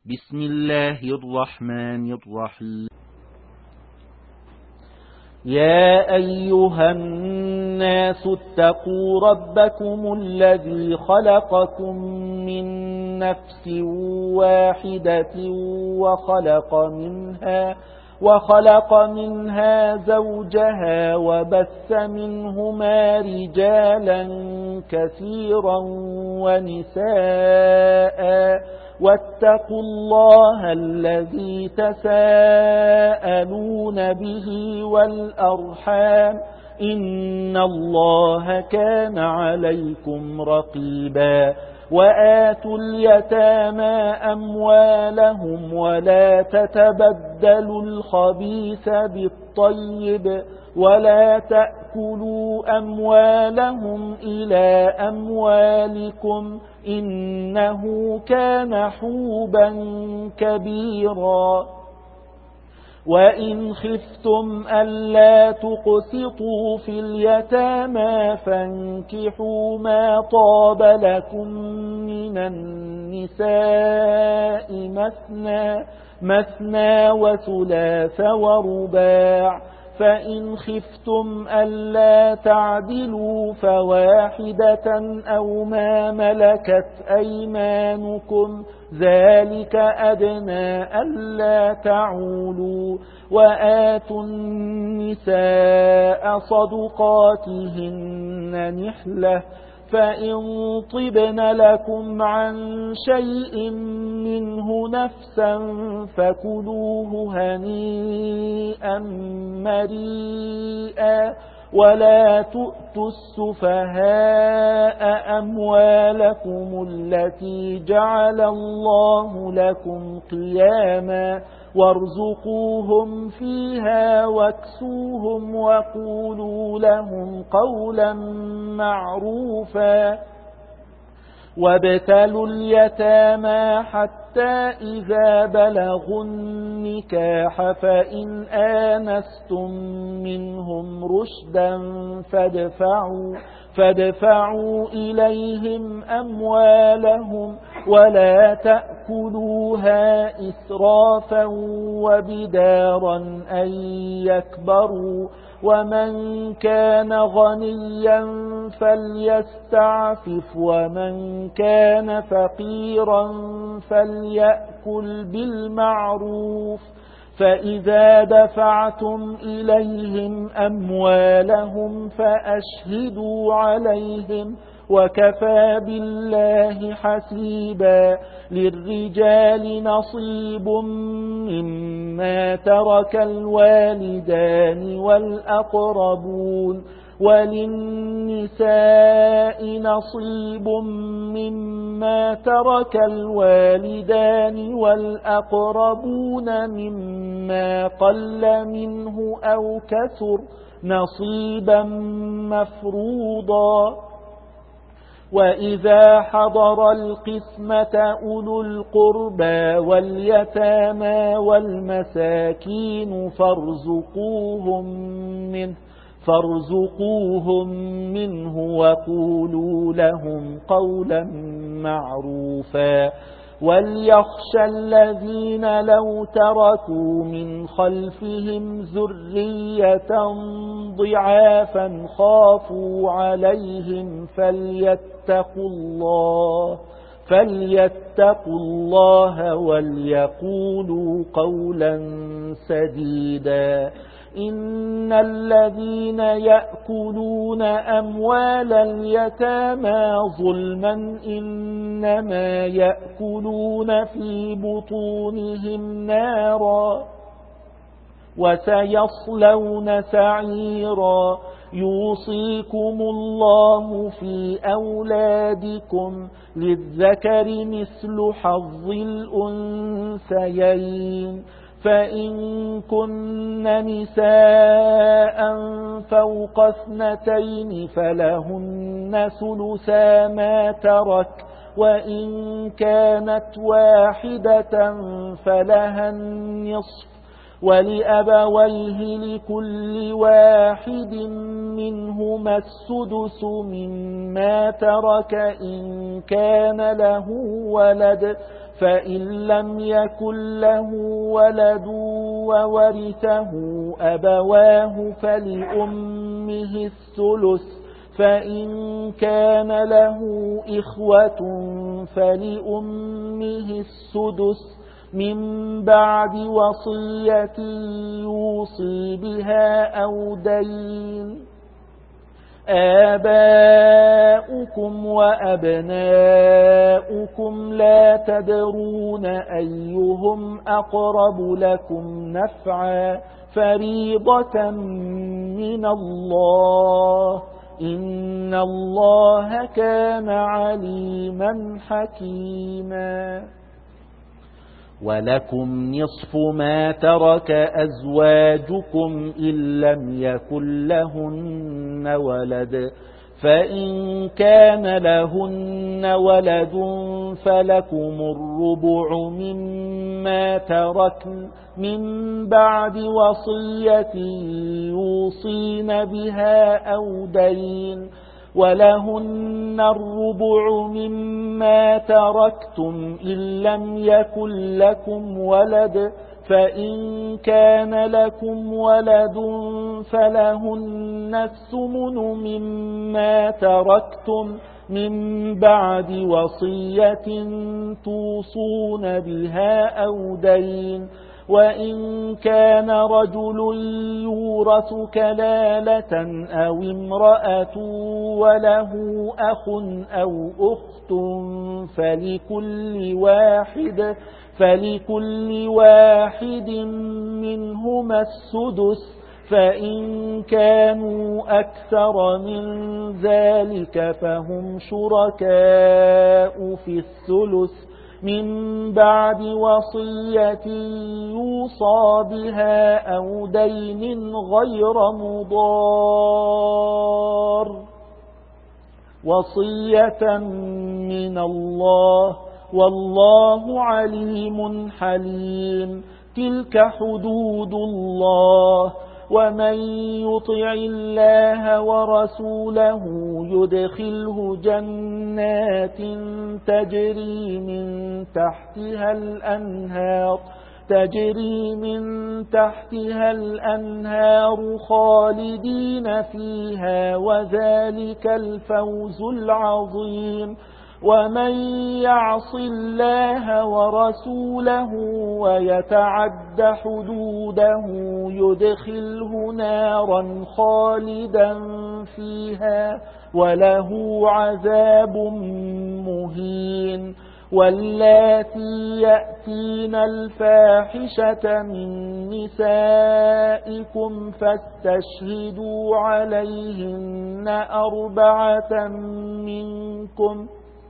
بسم الله الرحمن الرحيم. يا أيها الناس اتقوا ربكم الذي خلقكم من نفس واحدة وخلق منها زوجها وبث منهما رجالا كثيرا ونساء واتقوا الله الذي تساءلون به والأرحام إن الله كان عليكم رقيبا وآتوا اليتامى أموالهم ولا تتبدلوا الخبيث بالطيب ولا تأكلوا أموالهم إلى أموالكم إنه كان حوبا كبيرا وإن خفتم ألا تقسطوا في اليتامى فانكحوا ما طاب لكم من النساء مثنى وثلاث ورباع فإن خفتم ألا تعدلوا فواحدة أو ما ملكت أيمانكم ذلك أدنى ألا تعولوا وآتوا النساء صدقاتهن نحلة فإن طبن لكم عن شيء منه نفسا فكلوه هنيئا مريئا ولا تؤتوا السفهاء أموالكم التي جعل الله لكم قياما وارزقوهم فيها واكسوهم وقولوا لهم قولا معروفا وابتلوا اليتامى حتى إذا بلغوا النكاح فإن آنستم منهم رشدا فادفعوا إليهم أموالهم ولا تأكلوها إسرافا وبدارا أن يكبروا ومن كان غنيا فليستعفف ومن كان فقيرا فليأكل بالمعروف فإذا دفعتم إليهم أموالهم فأشهدوا عليهم وكفى بالله حسيبا للرجال نصيب مما ترك الوالدان والأقربون وللنساء نصيب مما ترك الوالدان والأقربون مما قل منه أو كثر نصيبا مفروضا وإذا حضر القسمة أولو القربى واليتامى والمساكين فارزقوهم منه وقولوا لهم قولا معروفا وليخشى الذين لو تركوا من خلفهم ذرية ضعافا خافوا عليهم فليتقوا الله وليقولوا قولا سديدا إن الذين يأكلون أموال اليتامى ظلما إنما يأكلون في بطونهم نارا وسيصلون سعيرا يوصيكم الله في أولادكم للذكر مثل حظ الأنثيين فإن كن نساء فوق 2 فلهن ثلثا ما ترك وإن كانت واحدة فلها النصف ولأبويه لكل واحد منهما السدس مما ترك إن كان له ولد فإن لم يكن له ولد وورثه أبواه فلأمه الثلث، فإن كان له إخوة فلأمه السدس من بعد وصية يوصي بها أو دين. آباؤكم وأبناؤكم لا تدرون أيهم أقرب لكم نفعا فريضة من الله، إن الله كان عليما حكيما. ولكم نصف ما ترك أزواجكم إن لم يكن لهن ولد، فإن كان لهن ولد فلكم الربع مما تركن من بعد وصية يوصين بها أو دين، ولهن الربع مما تركتم إن لم يكن لكم ولد، فإن كان لكم ولد فلهن الثمن مما تركتم من بعد وصية توصون بها أو دين، وإن كان رجل يورث كلالة أو امرأة وله أخ أو أخت فلكل واحد منهما السدس، فإن كانوا أكثر من ذلك فهم شركاء في الثلث من بعد وصية يوصى بها أو دين غير مضار، وصية من الله والله عليم حليم. تلك حدود الله، ومن يطع الله ورسوله يدخله جنات تجري من تحتها الأنهار خالدين فيها، وذلك الفوز العظيم. ومن يعص الله ورسوله ويتعد حدوده يدخله نارا خالدا فيها وله عذاب مهين. واللاتي يأتين الفاحشة من نسائكم فاستشهدوا عليهن 4 منكم،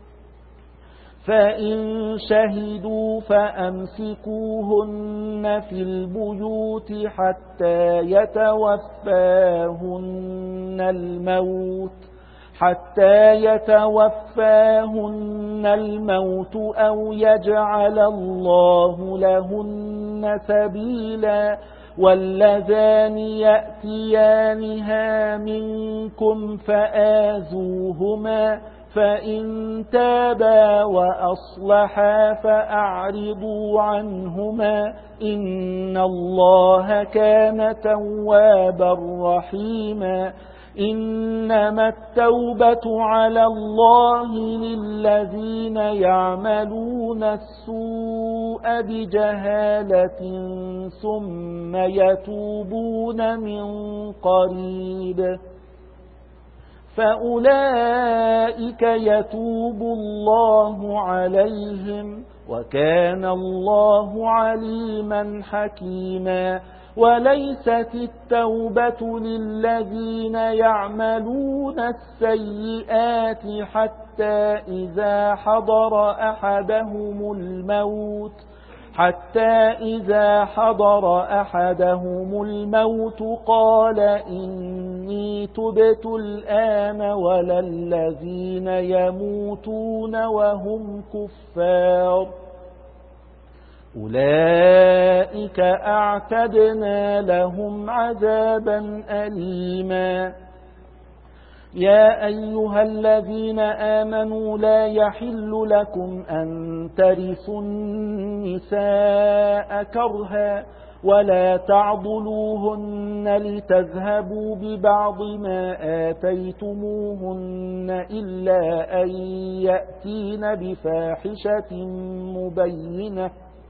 فإن شهدوا فأمسكوهن في البيوت حتى يتوفاهن الموت أو يجعل الله لهن سبيلا. واللذان يأتيانها منكم فآذوهما، فإن تابا وأصلحا فأعرضوا عنهما، إن الله كان توابا رحيما. إنما التوبة على الله للذين يعملون السوء بجهالة ثم يتوبون من قريب فأولئك يتوب الله عليهم، وكان الله عليما حكيما. وليست التوبة للذين يعملون السيئات حتى إذا حضر أحدهم الموت قال إني تبت الآن ولا الذين يموتون وهم كفار، أولئك أعتدنا لهم عذابا أليما. يا أيها الذين آمنوا لا يحل لكم أن ترثوا النساء كرها ولا تعضلوهن لتذهبوا ببعض ما آتيتموهن إلا أن يأتين بفاحشة مبينة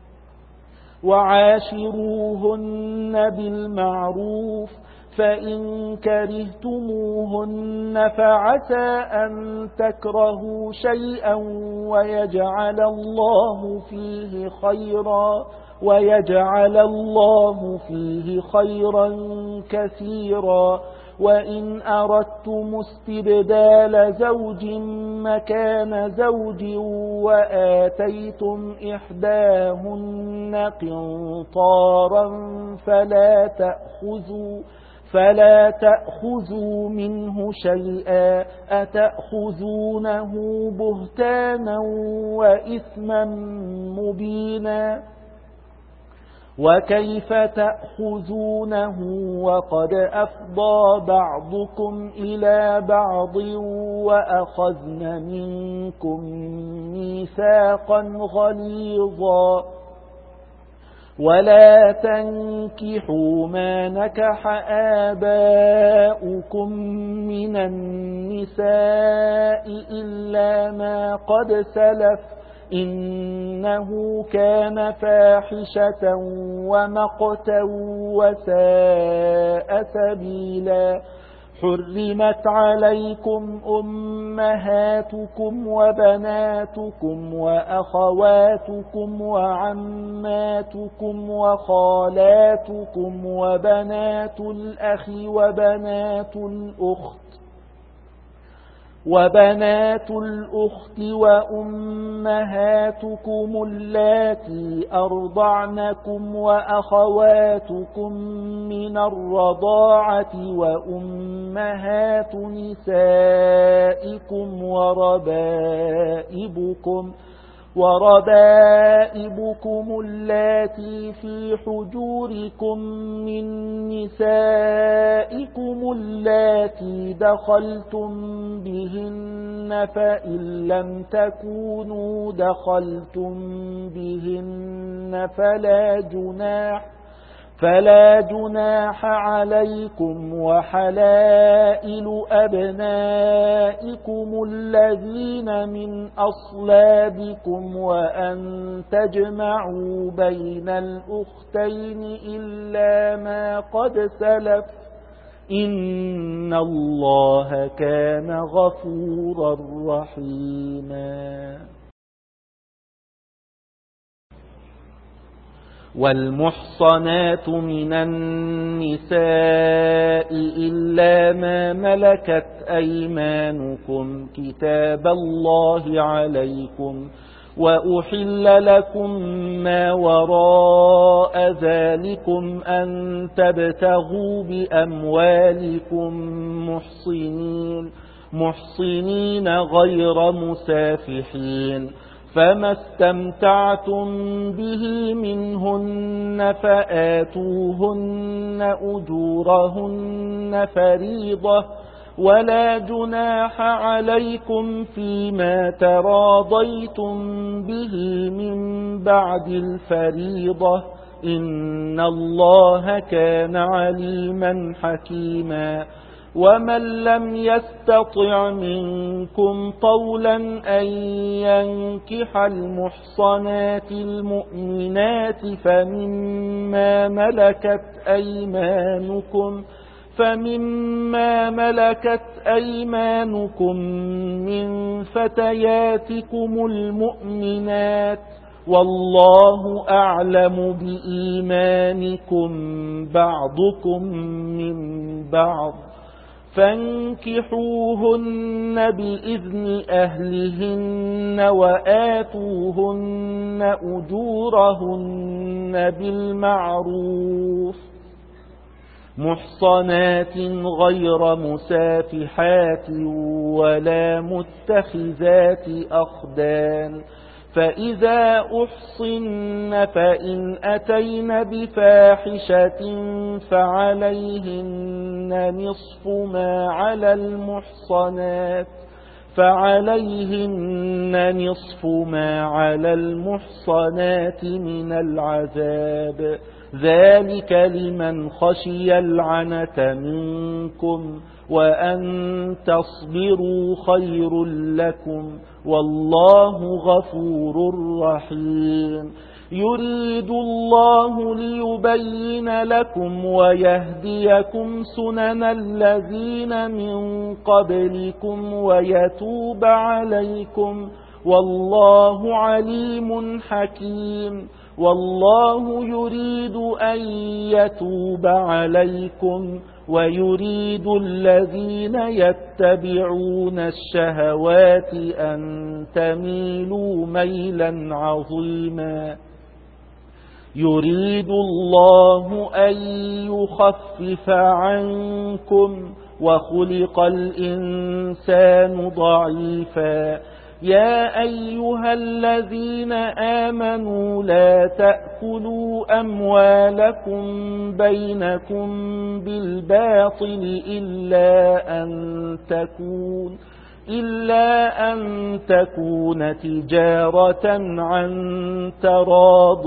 وعاشروهن بالمعروف فإن كرهتموهن فعسى أن تكرهوا شيئا ويجعل الله فيه خيرا كثيرا وإن أردتم استبدال زوج مكان زوج وآتيتم إحداهن قنطارا فلا تأخذوا منه شيئا أتأخذونه بهتانا وإثما مبينا وكيف تأخذونه وقد أفضى بعضكم إلى بعض وأخذن منكم ميثاقا غليظا ولا تنكحوا ما نكح آباؤكم من النساء إلا ما قد سلف إنه كان فاحشة ومقتا وساء سبيلا حرمت عليكم أمهاتكم وبناتكم وأخواتكم وعماتكم وخالاتكم وبنات الأخ وبنات الأخت وأمهاتكم اللاتي أرضعنكم وأخواتكم من الرضاعة وأمهات نسائكم وربائبكم اللاتي في حجوركم من نسائكم اللاتي دخلتم بهن فإن لم تكونوا دخلتم بهن فلا جناح عليكم وحلائل أبنائكم الذين من أصلابكم وأن تجمعوا بين الأختين إلا ما قد سلف إن الله كان غفورا رحيما والمحصنات من النساء إلا ما ملكت أيمانكم كتاب الله عليكم وأحل لكم ما وراء ذلكم أن تبتغوا بأموالكم محصنين غير مسافحين فما استمتعتم به منهن فآتوهن أجورهن فريضة ولا جناح عليكم فيما تراضيتم به من بعد الفريضة إن الله كان عليما حكيما ومن لم يستطع منكم طولا أن ينكح المحصنات المؤمنات فمما ملكت أيمانكم من فتياتكم المؤمنات والله أعلم بإيمانكم بعضكم من بعض فانكحوهن بإذن أهلهن وآتوهن أجورهن بالمعروف محصنات غير مسافحات ولا متخذات أخدان فإذا أحصن فإن أتين بفاحشة فعليهن نصف ما على المحصنات من العذاب، ذلك لمن خشي العنة منكم، وأن تصبروا خير لكم، والله غفور رحيم. يريد الله ليبين لكم ويهديكم سنن الذين من قبلكم ويتوب عليكم، والله عليم حكيم. والله يريد أن يتوب عليكم ويريد الذين يتبعون الشهوات أن تميلوا ميلا عظيما. يريد الله أن يخفف عنكم وخلق الإنسان ضعيفا. يا أيها الذين آمنوا لا تأكلوا أموالكم بينكم بالباطل إلا أن تكون تجارة عن تراض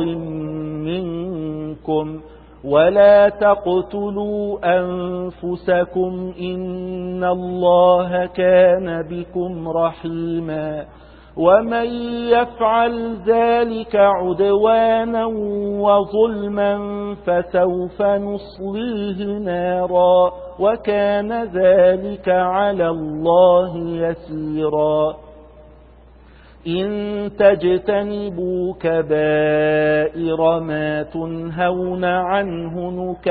منكم، ولا تقتلوا أنفسكم إن الله كان بكم رحيما. ومن يفعل ذلك عدوانا وظلما فسوف نصليه نارا، وكان ذلك على الله يسيرا. إن تجتنبوا كبائر ما تنهون عنه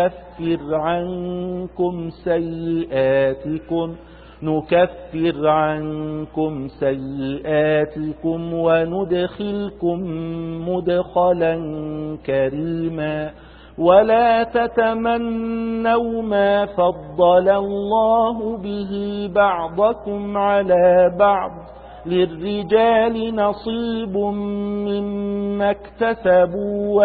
نكفر عنكم سيئاتكم وندخلكم مدخلا كريما. ولا تتمنوا ما فضل الله به بعضكم على بعض، للرجال نصيب مما اكتسبوا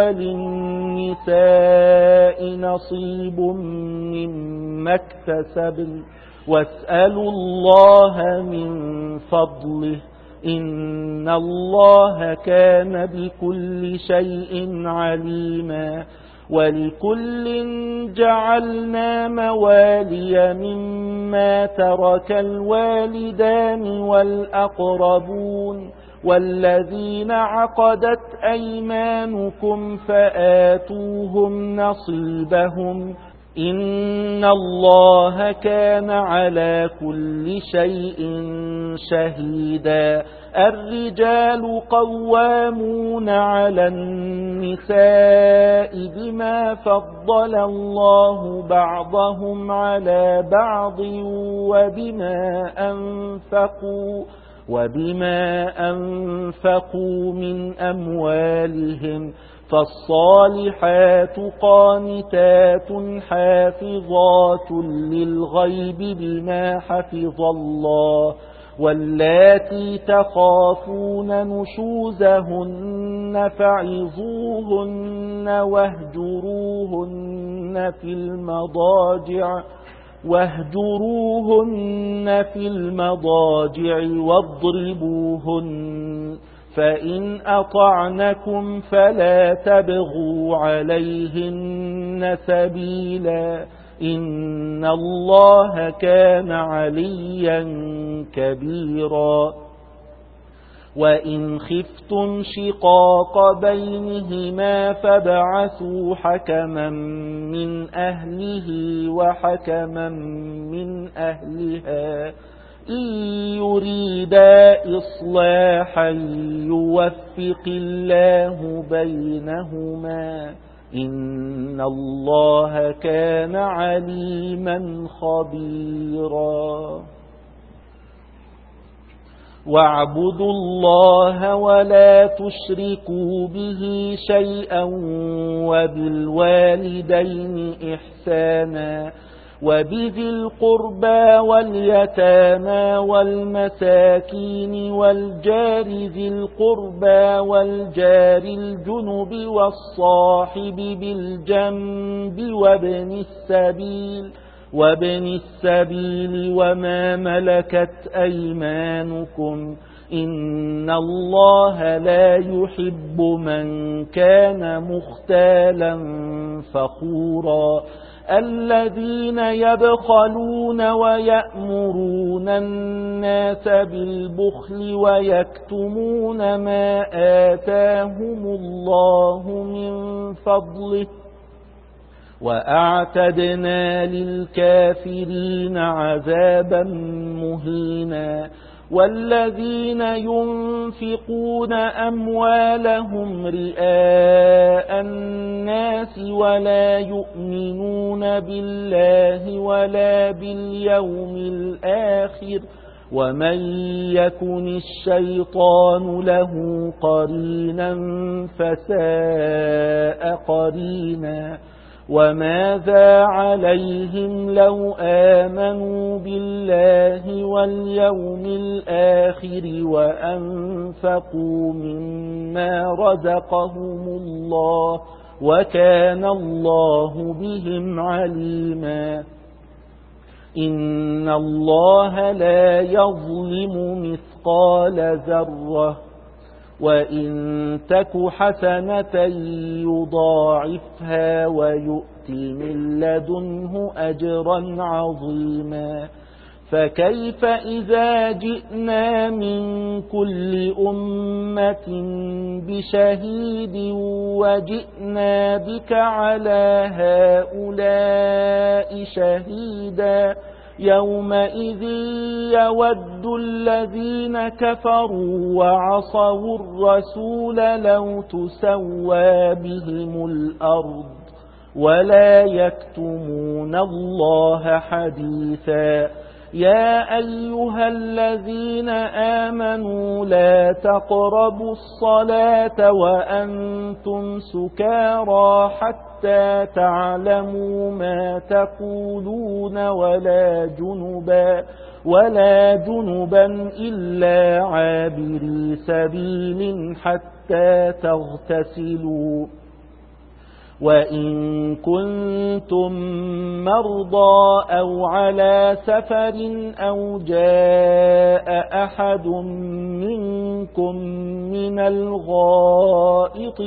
وللنساء نصيب مما اكتسبن، واسألوا الله من فضله إن الله كان بكل شيء عليما. ولكل جعلنا موالي مما ترك الوالدان والأقربون والذين عقدت أيمانكم فآتوهم نصيبهم، إن الله كان على كل شيء شهيدا. الرجال قوامون على النساء بما فضل الله بعضهم على بعض وبما أنفقوا من أموالهم، فالصالحات قانتات حافظات للغيب بما حفظ الله، واللاتي تخافون نشوزهن فعظوهن واهجروهن في المضاجع واضربوهن، فإن أطعنكم فلا تبغوا عليهن سبيلا، إن الله كان عليا كبيرا. وإن خفتم شقاق بينهما فابعثوا حكما من أهله وحكما من أهلها إن يريدا إصلاحا يوفق الله بينهما، إن الله كان عليما خبيرا. واعبدوا الله ولا تشركوا به شيئا وبالوالدين إحسانا وبذي القربى واليتامى والمساكين والجار ذي القربى والجار الجنب والصاحب بالجنب وابن السبيل وما ملكت أيمانكم إن الله لا يحب من كان مختالا فخورا الذين يبخلون ويأمرون الناس بالبخل ويكتمون ما آتاهم الله من فضله وأعتدنا للكافرين عذابا مهينا والذين ينفقون أموالهم رئاء الناس ولا يؤمنون بالله ولا باليوم الآخر ومن يكن الشيطان له قرينا فساء قرينا وماذا عليهم لو آمنوا بالله واليوم الآخر وأنفقوا مما رزقهم الله وكان الله بهم عليما إن الله لا يظلم مثقال ذرة وإن تك حسنة يضاعفها ويؤت من لدنه أجرا عظيما فكيف إذا جئنا من كل أمة بشهيد وجئنا بك على هؤلاء شهيدا يومئذ يود الذين كفروا وعصوا الرسول لو تسوى بهم الأرض ولا يكتمون الله حديثا يا أيها الذين آمنوا لا تقربوا الصلاة وأنتم سكارى حتى تعلموا ما تقولون ولا جنبا إلا عابري سبيل حتى تغتسلوا وإن كنتم مرضى أو على سفر أو جاء أحد منكم من الغائط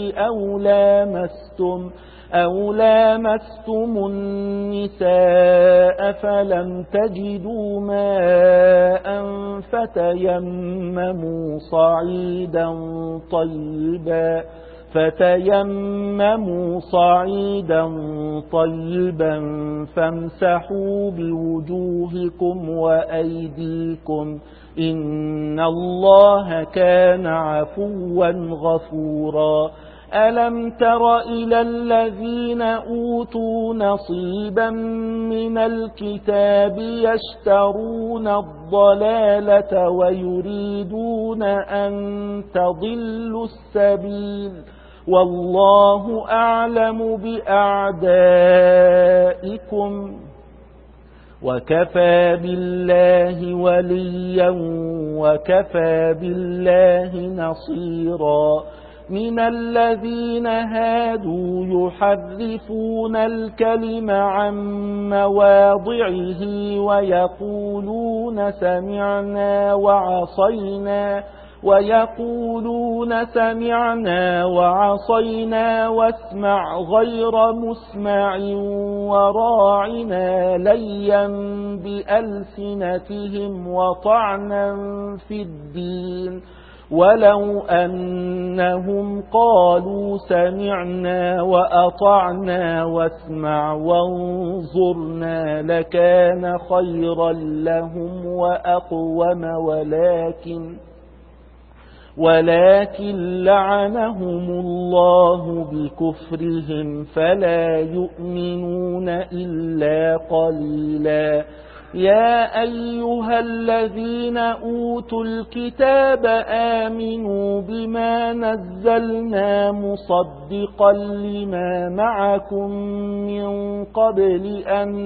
أو لامستم النساء فلم تجدوا ماء فتيمموا صعيدا طيبا فامسحوا بوجوهكم وأيديكم إن الله كان عفوا غفورا ألم تر إلى الذين أوتوا نصيبا من الكتاب يشترون الضلالة ويريدون أن تضلوا السبيل والله أعلم بأعدائكم وكفى بالله وليا وكفى بالله نصيرا من الذين هادوا يحرفون الكلم عن مواضعه ويقولون سمعنا وعصينا واسمع غير مسمع وراعنا ليا بألسنتهم وطعنا في الدين ولو أنهم قالوا سمعنا وأطعنا واسمع وانظرنا لكان خيرا لهم وأقوم ولكن لعنهم الله بكفرهم فلا يؤمنون إلا قليلا يا أيها الذين أوتوا الكتاب آمنوا بما نزلنا مصدقا لما معكم من قبل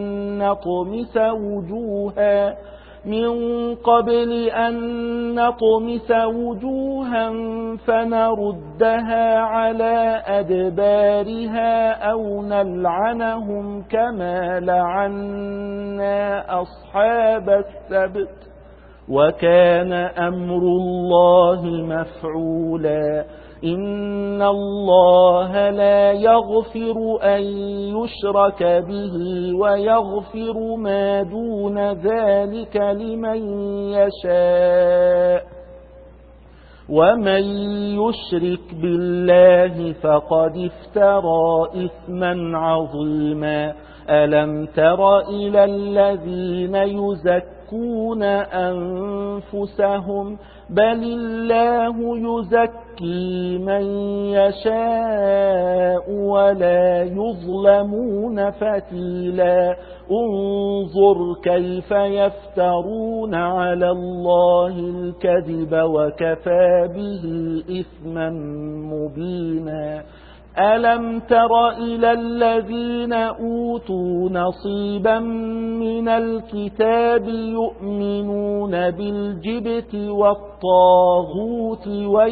أن نطمس وجوها فنردها على أدبارها أو نلعنهم كما لعنا أصحاب السبت وكان أمر الله مفعولا إن الله لا يغفر أن يشرك به ويغفر ما دون ذلك لمن يشاء ومن يشرك بالله فقد افترى إثما عظيما ألم تر إلى الذين يزكون أنفسهم بل الله يزكي من يشاء ولا يظلمون فتيلا انظر كيف يفترون على الله الكذب وكفى به إثما مبينا ألم تر إلى الذين أوتوا نصيبا من الكتاب يؤمنون بالجبت والطاغوت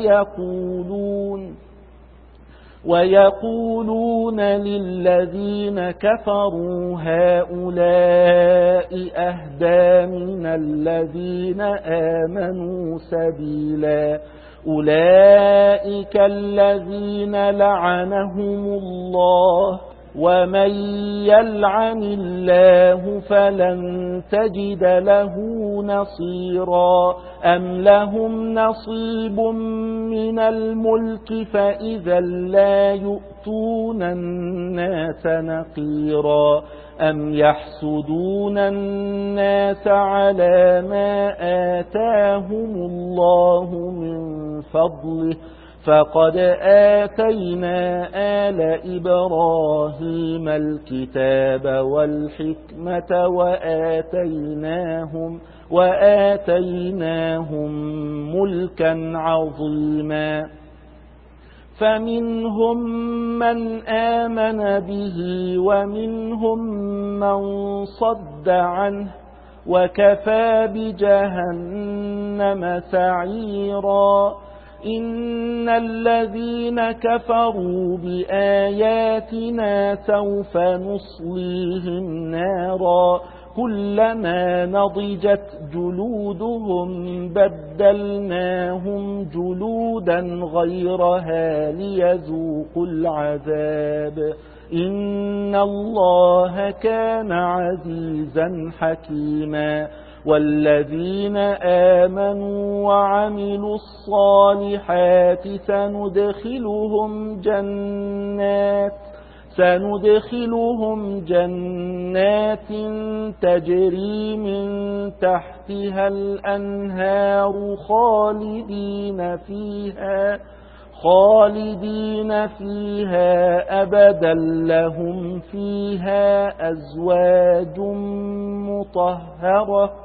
ويقولون للذين كفروا هؤلاء أهدى من الذين آمنوا سبيلا أولئك الذين لعنهم الله ومن يلعن الله فلن تجد له نصيرا أم لهم نصيب من الملك فإذا لا يؤتون الناس نقيرا أم يحسدون الناس على ما آتاهم الله من فضله فقد آتينا آل إبراهيم الكتاب والحكمة وآتيناهم ملكا عظيما فمنهم من آمن به ومنهم من صد عنه وكفى بجهنم سعيرا إن الذين كفروا بآياتنا سوف نصليهم نارا كلما نضجت جلودهم بدلناهم جلودا غيرها ليذوقوا العذاب إن الله كان عزيزا حكيما والذين آمنوا وعملوا الصالحات سندخلهم جنات تجري من تحتها الأنهار خالدين فيها أبدا لهم فيها أزواج مطهرة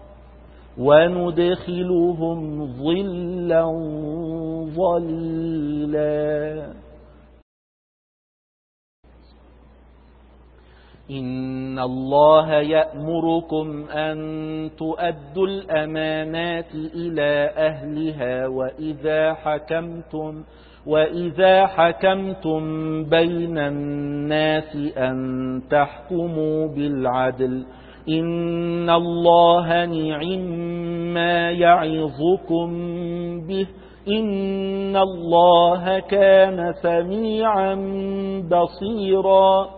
وندخلهم ظلا ظليلا إن الله يأمركم أن تؤدوا الأمانات إلى أهلها وإذا حكمتم بين الناس أن تحكموا بالعدل إن الله نعما يعظكم به إن الله كان سميعا بصيرا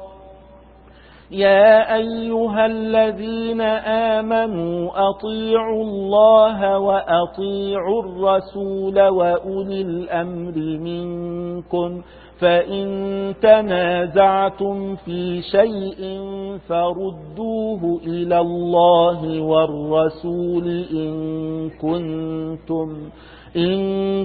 يا أيها الذين آمنوا أطيعوا الله وأطيعوا الرسول وأولي الأمر منكم فإن تنازعتم في شيء فردوه إلى الله والرسول إن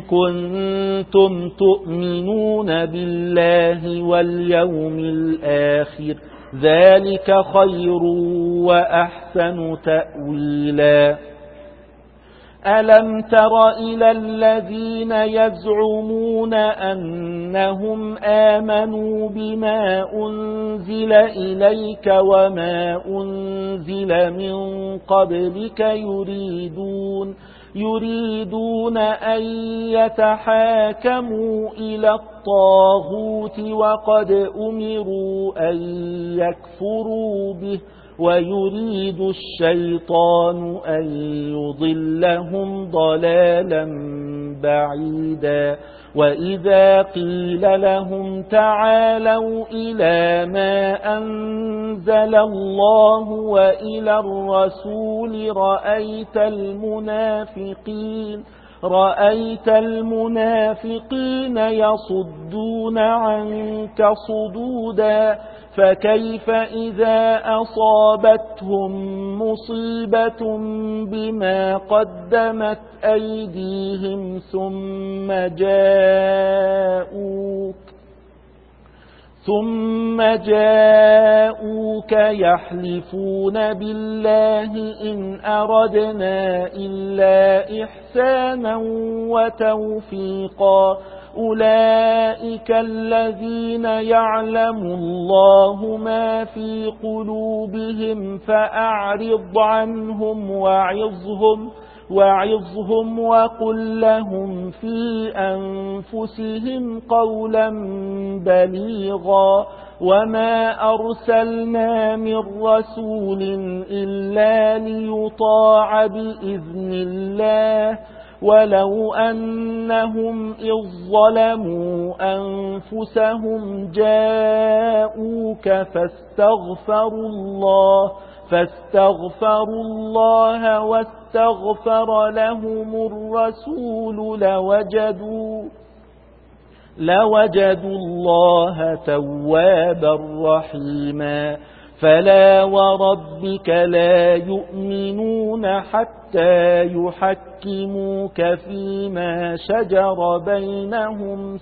كنتم تؤمنون بالله واليوم الآخر ذلك خير وأحسن تأويلا. ألم تر إلى الذين يزعمون أنهم آمنوا بما أنزل إليك وما أنزل من قبلك يريدون أن يتحاكموا إلى الطاغوت وقد أمروا أن يكفروا به ويريد الشيطان أن يضلهم ضلالا بعيدا. وإذا قيل لهم تعالوا إلى ما أنزل الله وإلى الرسول رأيت المنافقين يصدون عنك صدودا. فكيف إذا أصابتهم مصيبة بما قدمت أيديهم ثم جاءوك يحلفون بالله إن أردنا إلا إحسانا وتوفيقا. أولئك الذين يعلم الله ما في قلوبهم فأعرض عنهم وعظهم وقل لهم في أنفسهم قولا بليغا. وما أرسلنا من رسول إلا ليطاع بإذن الله ولو أنهم إذ ظلموا أنفسهم جاءوك فاستغفروا الله واستغفر لهم الرسول لوجدوا الله توابا رحيما. فلا وربك لا يؤمنون حتى يحكموك فيما شجر بينهم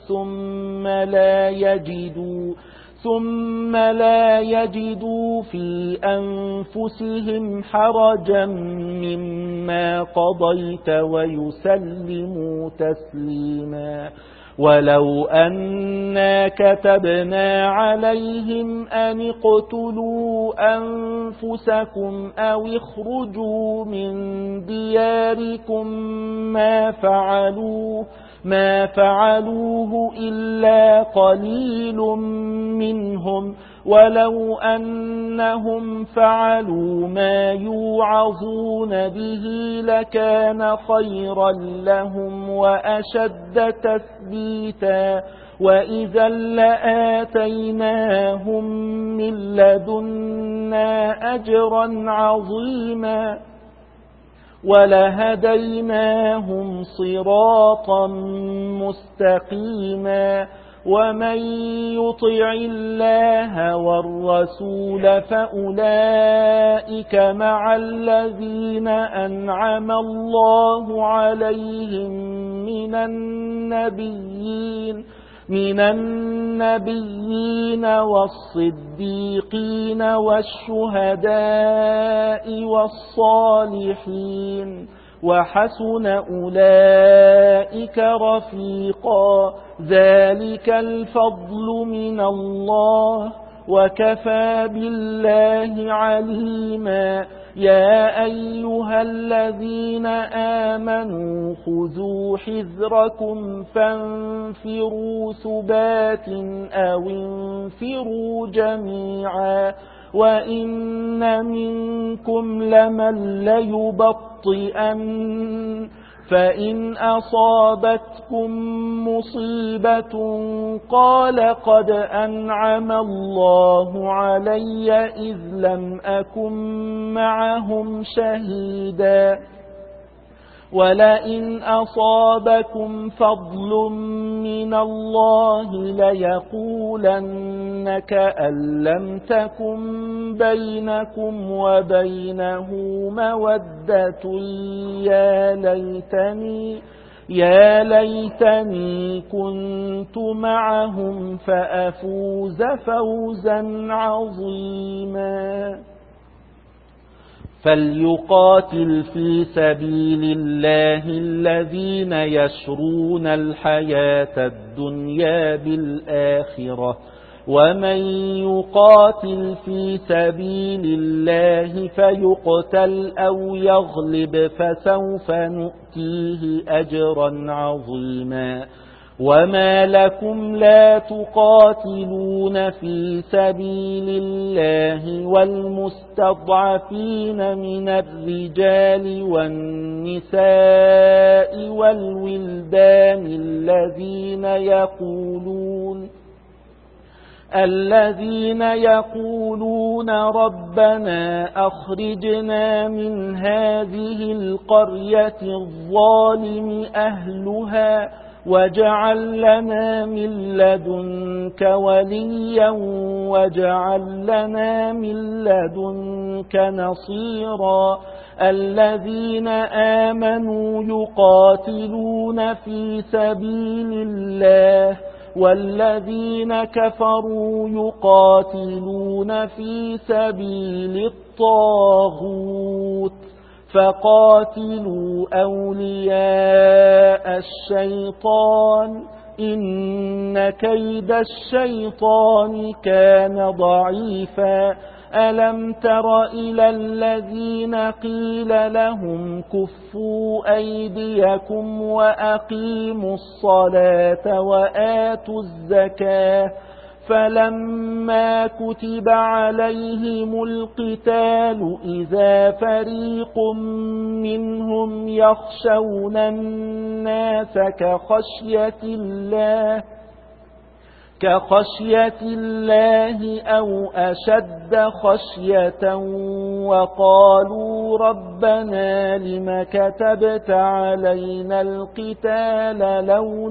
ثم لا يجدوا في أنفسهم حرجا مما قضيت ويسلموا تسليما. ولو أنا كتبنا عليهم أن اقتلوا أنفسكم أو اخرجوا من دياركم ما فعلوه إلا قليل منهم ولو أنهم فعلوا ما يوعظون به لكان خيرا لهم وأشد تثبيتا. وإذا لآتيناهم من لدنا أجرا عظيما ولهديناهم صراطا مستقيما. ومن يطع الله والرسول فأولئك مع الذين أنعم الله عليهم من النبيين والصديقين والشهداء والصالحين وحسن أولئك رفيقا. ذلك الفضل من الله وكفى بالله عليما. يا أيها الذين آمنوا خذوا حذركم فانفروا ثبات أو انفروا جميعا. وإن منكم لمن ليبطئن فإن أصابتكم مصيبة قال قد أنعم الله علي إذ لم أكن معهم شهيدا. ولئن أصابكم فضل من الله ليقولن كأن لم تكن بينكم وبينه مودة يا ليتني كنت معهم فأفوز فوزا عظيما فليقاتل في سبيل الله الذين يشرون الحياة الدنيا بالآخرة ومن يقاتل في سبيل الله فيقتل أو يغلب فسوف نؤتيه أجرا عظيما وما لكم لا تقاتلون في سبيل الله والمستضعفين من الرجال والنساء والولدان الذين يقولون ربنا أخرجنا من هذه القرية الظالم أهلها واجعل لنا من لدنك وليا واجعل لنا من لدنك نصيرا الذين آمنوا يقاتلون في سبيل الله والذين كفروا يقاتلون في سبيل الطاغوت فقاتلوا أولياء الشيطان إن كيد الشيطان كان ضعيفا ألم تر إلى الذين قيل لهم كفوا أيديكم وأقيموا الصلاة وآتوا الزكاة فلما كتب عليهم القتال إذا فريق منهم يخشون الناس كخشية الله أو أشد خشية وقالوا ربنا لم كتبت علينا القتال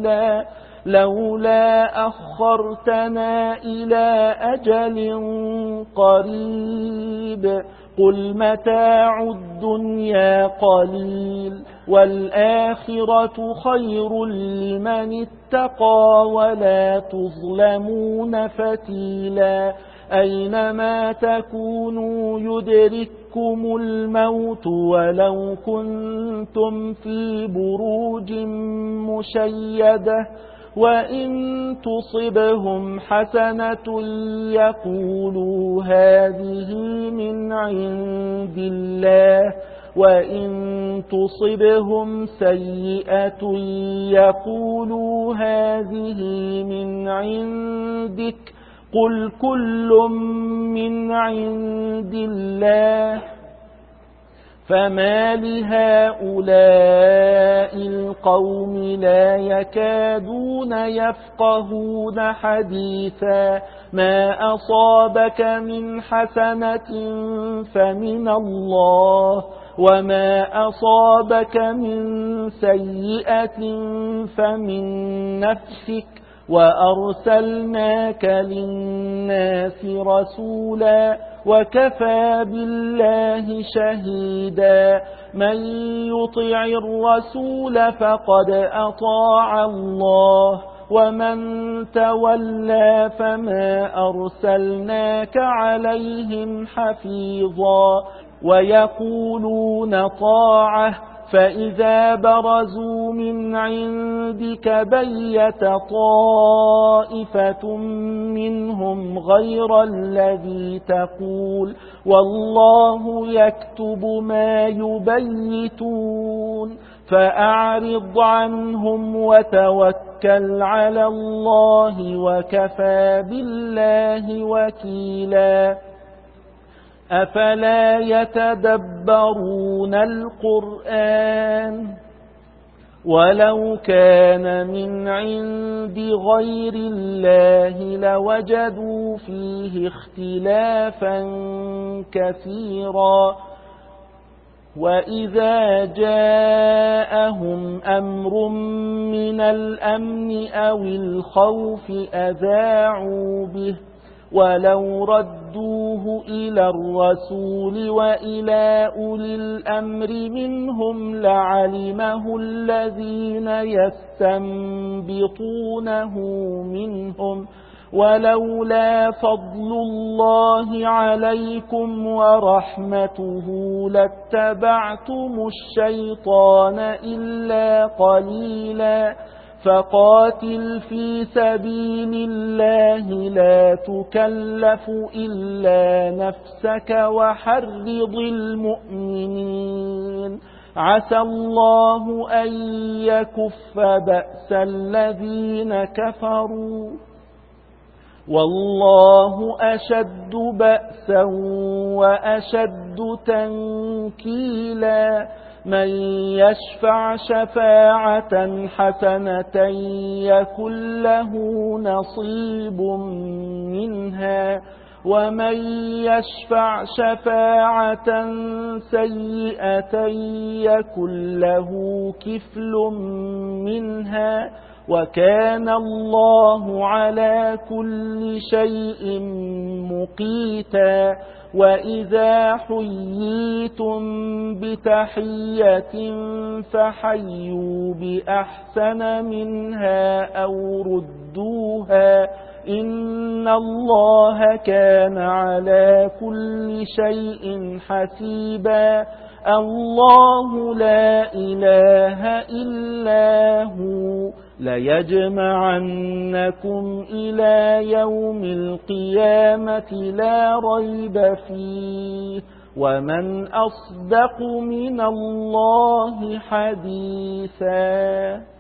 لولا أخرتنا إلى أجل قريب قل متاع الدنيا قليل والآخرة خير لمن اتقى ولا تظلمون فتيلا أينما تكونوا يدرككم الموت ولو كنتم في بروج مشيدة وإن تصبهم حسنة يقولوا هذه من عند الله وإن تصبهم سيئة يقولوا هذه من عندك قل كل من عند الله فما لهؤلاء القوم لا يكادون يفقهون حديثا ما أصابك من حسنة فمن الله وما أصابك من سيئة فمن نفسك وأرسلناك للناس رسولا وكفى بالله شهيدا من يطع الرسول فقد أطاع الله ومن تولى فما أرسلناك عليهم حفيظا ويقولون طاعة فإذا برزوا من عندك بيت طائفة منهم غير الذي تقول والله يكتب ما يبيتون فأعرض عنهم وتوكل على الله وكفى بالله وكيلا أفلا يتدبرون القرآن ولو كان من عند غير الله لوجدوا فيه اختلافا كثيرا وإذا جاءهم أمر من الأمن أو الخوف أذاعوا به ولو ردوه إلى الرسول وإلى أولي الأمر منهم لعلمه الذين يستنبطونه منهم ولولا فضل الله عليكم ورحمته لاتبعتم الشيطان إلا قليلا فقاتل في سبيل الله لا تكلف إلا نفسك وحرض المؤمنين عسى الله أن يكف بأس الذين كفروا والله أشد بأسا وأشد تنكيلا من يشفع شفاعة حسنة يكن له نصيب منها ومن يشفع شفاعة سيئة يكن له كفل منها وكان الله على كل شيء مقيتا وإذا حييتم بتحية فحيوا بأحسن منها أو ردوها إن الله كان على كل شيء حسيبا الله لا إله إلا هو ليجمعنكم إلى يوم القيامة لا ريب فيه ومن أصدق من الله حديثا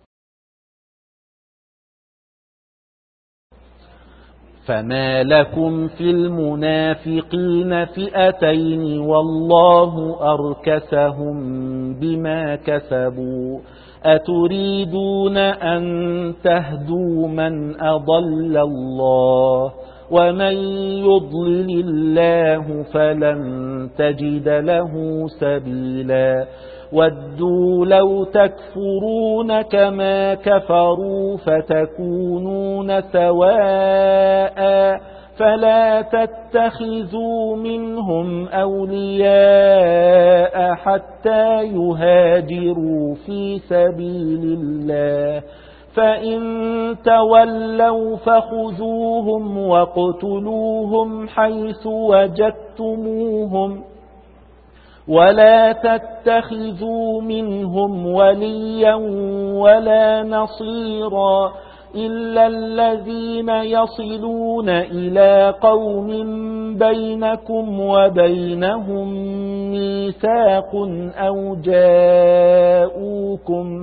فما لكم في المنافقين فئتين والله أركسهم بما كسبوا أتريدون أن تهدوا من أضل الله ومن يضلل الله فلن تجد له سبيلا ودوا لو تكفرون كما كفروا فتكونون سواء فلا تتخذوا منهم أولياء حتى يهاجروا في سبيل الله فإن تولوا فخذوهم واقتلوهم حيث وجدتموهم ولا تتخذوا منهم وليا ولا نصيرا إلا الذين يصلون إلى قوم بينكم وبينهم ميثاق أو جاءوكم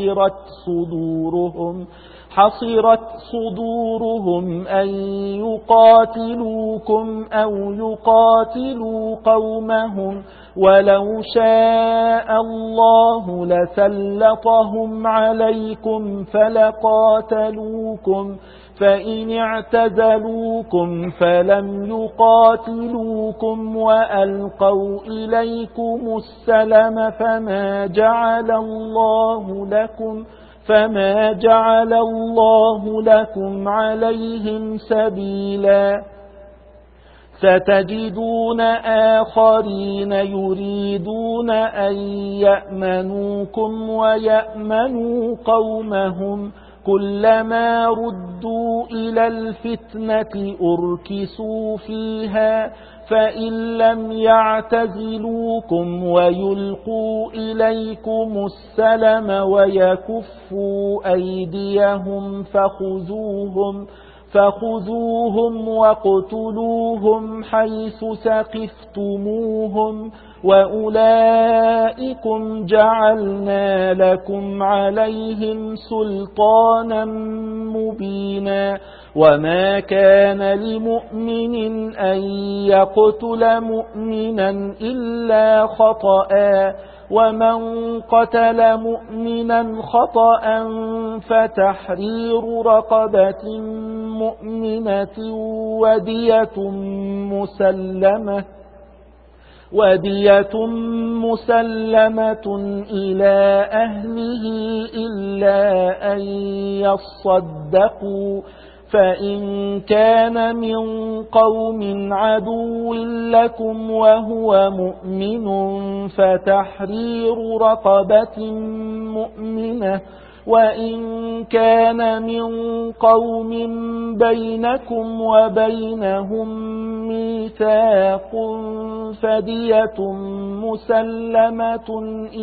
حصرت صدورهم أن يقاتلوكم أو يقاتلوا قومهم ولو شاء الله لسلطهم عليكم فلقاتلوكم فإن اعتزلوكم فلم يقاتلوكم وألقوا إليكم السلم فما جعل الله لكم عليهم سبيلا ستجدون آخرين يريدون أن يأمنوكم ويأمنوا قومهم كلما ردوا إلى الفتنة أركسوا فيها فإن لم يعتزلوكم ويلقوا إليكم السلم ويكفوا أيديهم فخذوهم واقتلوهم حيث ثقفتموهم وأولئكم جعلنا لكم عليهم سلطانا مبينا وما كان لمؤمن أن يقتل مؤمنا إلا خطأ ومن قتل مؤمنا خطأ فتحرير رقبة مؤمنة ودية مسلمة إلى أهله إلا أن يصدقوا فإن كان من قوم عدو لكم وهو مؤمن فتحرير رقبة مؤمنة، وإن كان من قوم بينكم وبينهم ميثاق فدية مسلمة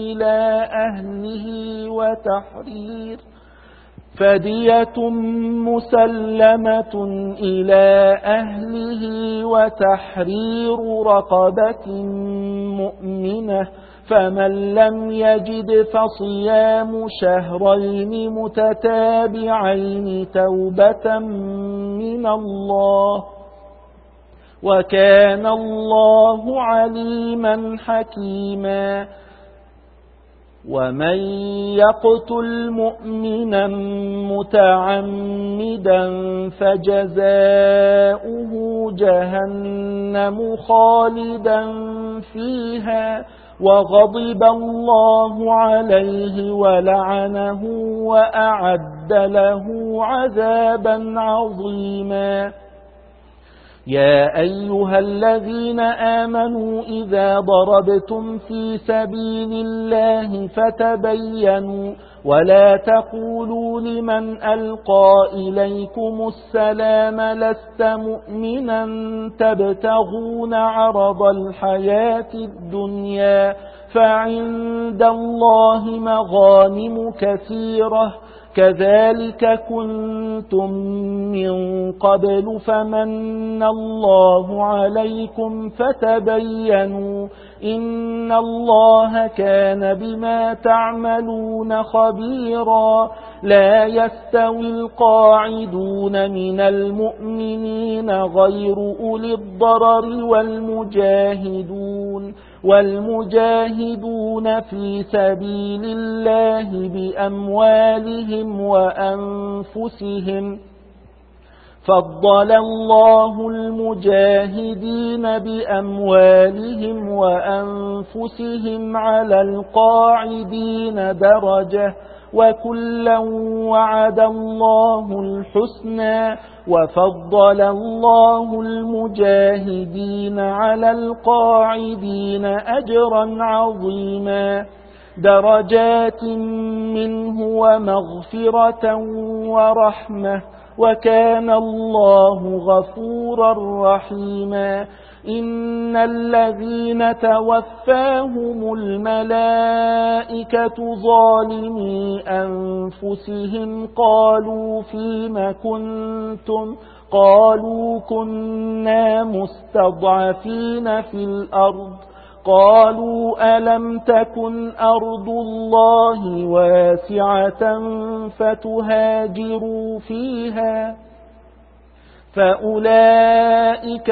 إلى أهله وتحرير رقبة مؤمنة، فمن لم يجد فصيام شهرين متتابعين توبة من الله، وكان الله عليما حكيما. ومن يقتل مؤمنا متعمدا فجزاؤه جهنم خالدا فيها وغضب الله عليه ولعنه وأعد له عذابا عظيما. يا أيها الذين آمنوا إذا ضربتم في سبيل الله فتبينوا ولا تقولوا لمن ألقى إليكم السلام لست مؤمنا تبتغون عرض الحياة الدنيا فعند الله مغانم كثيرة كذلك كنتم من قبل فمن الله عليكم فتبينوا إن الله كان بما تعملون خبيرا. لا يستوي القاعدون من المؤمنين غير أولي الضرر والمجاهدون في سبيل الله بأموالهم وأنفسهم. فضل الله المجاهدين بأموالهم وأنفسهم على القاعدين درجة وكلا وعد الله الحسنى وفضل الله المجاهدين على القاعدين أجرا عظيما درجات منه ومغفرة ورحمة وكان الله غفورا رحيما. إن الذين توفاهم الملائكة ظالمي أنفسهم قالوا فيم كنتم قالوا كنا مستضعفين في الأرض قالوا ألم تكن أرض الله واسعة فتهاجروا فيها فأولئك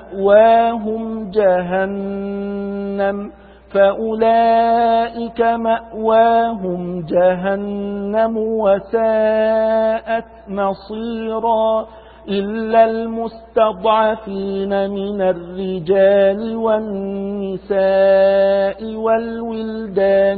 مأواهم جهنم وساءت مصيرا. إلا المستضعفين من الرجال والنساء والولدان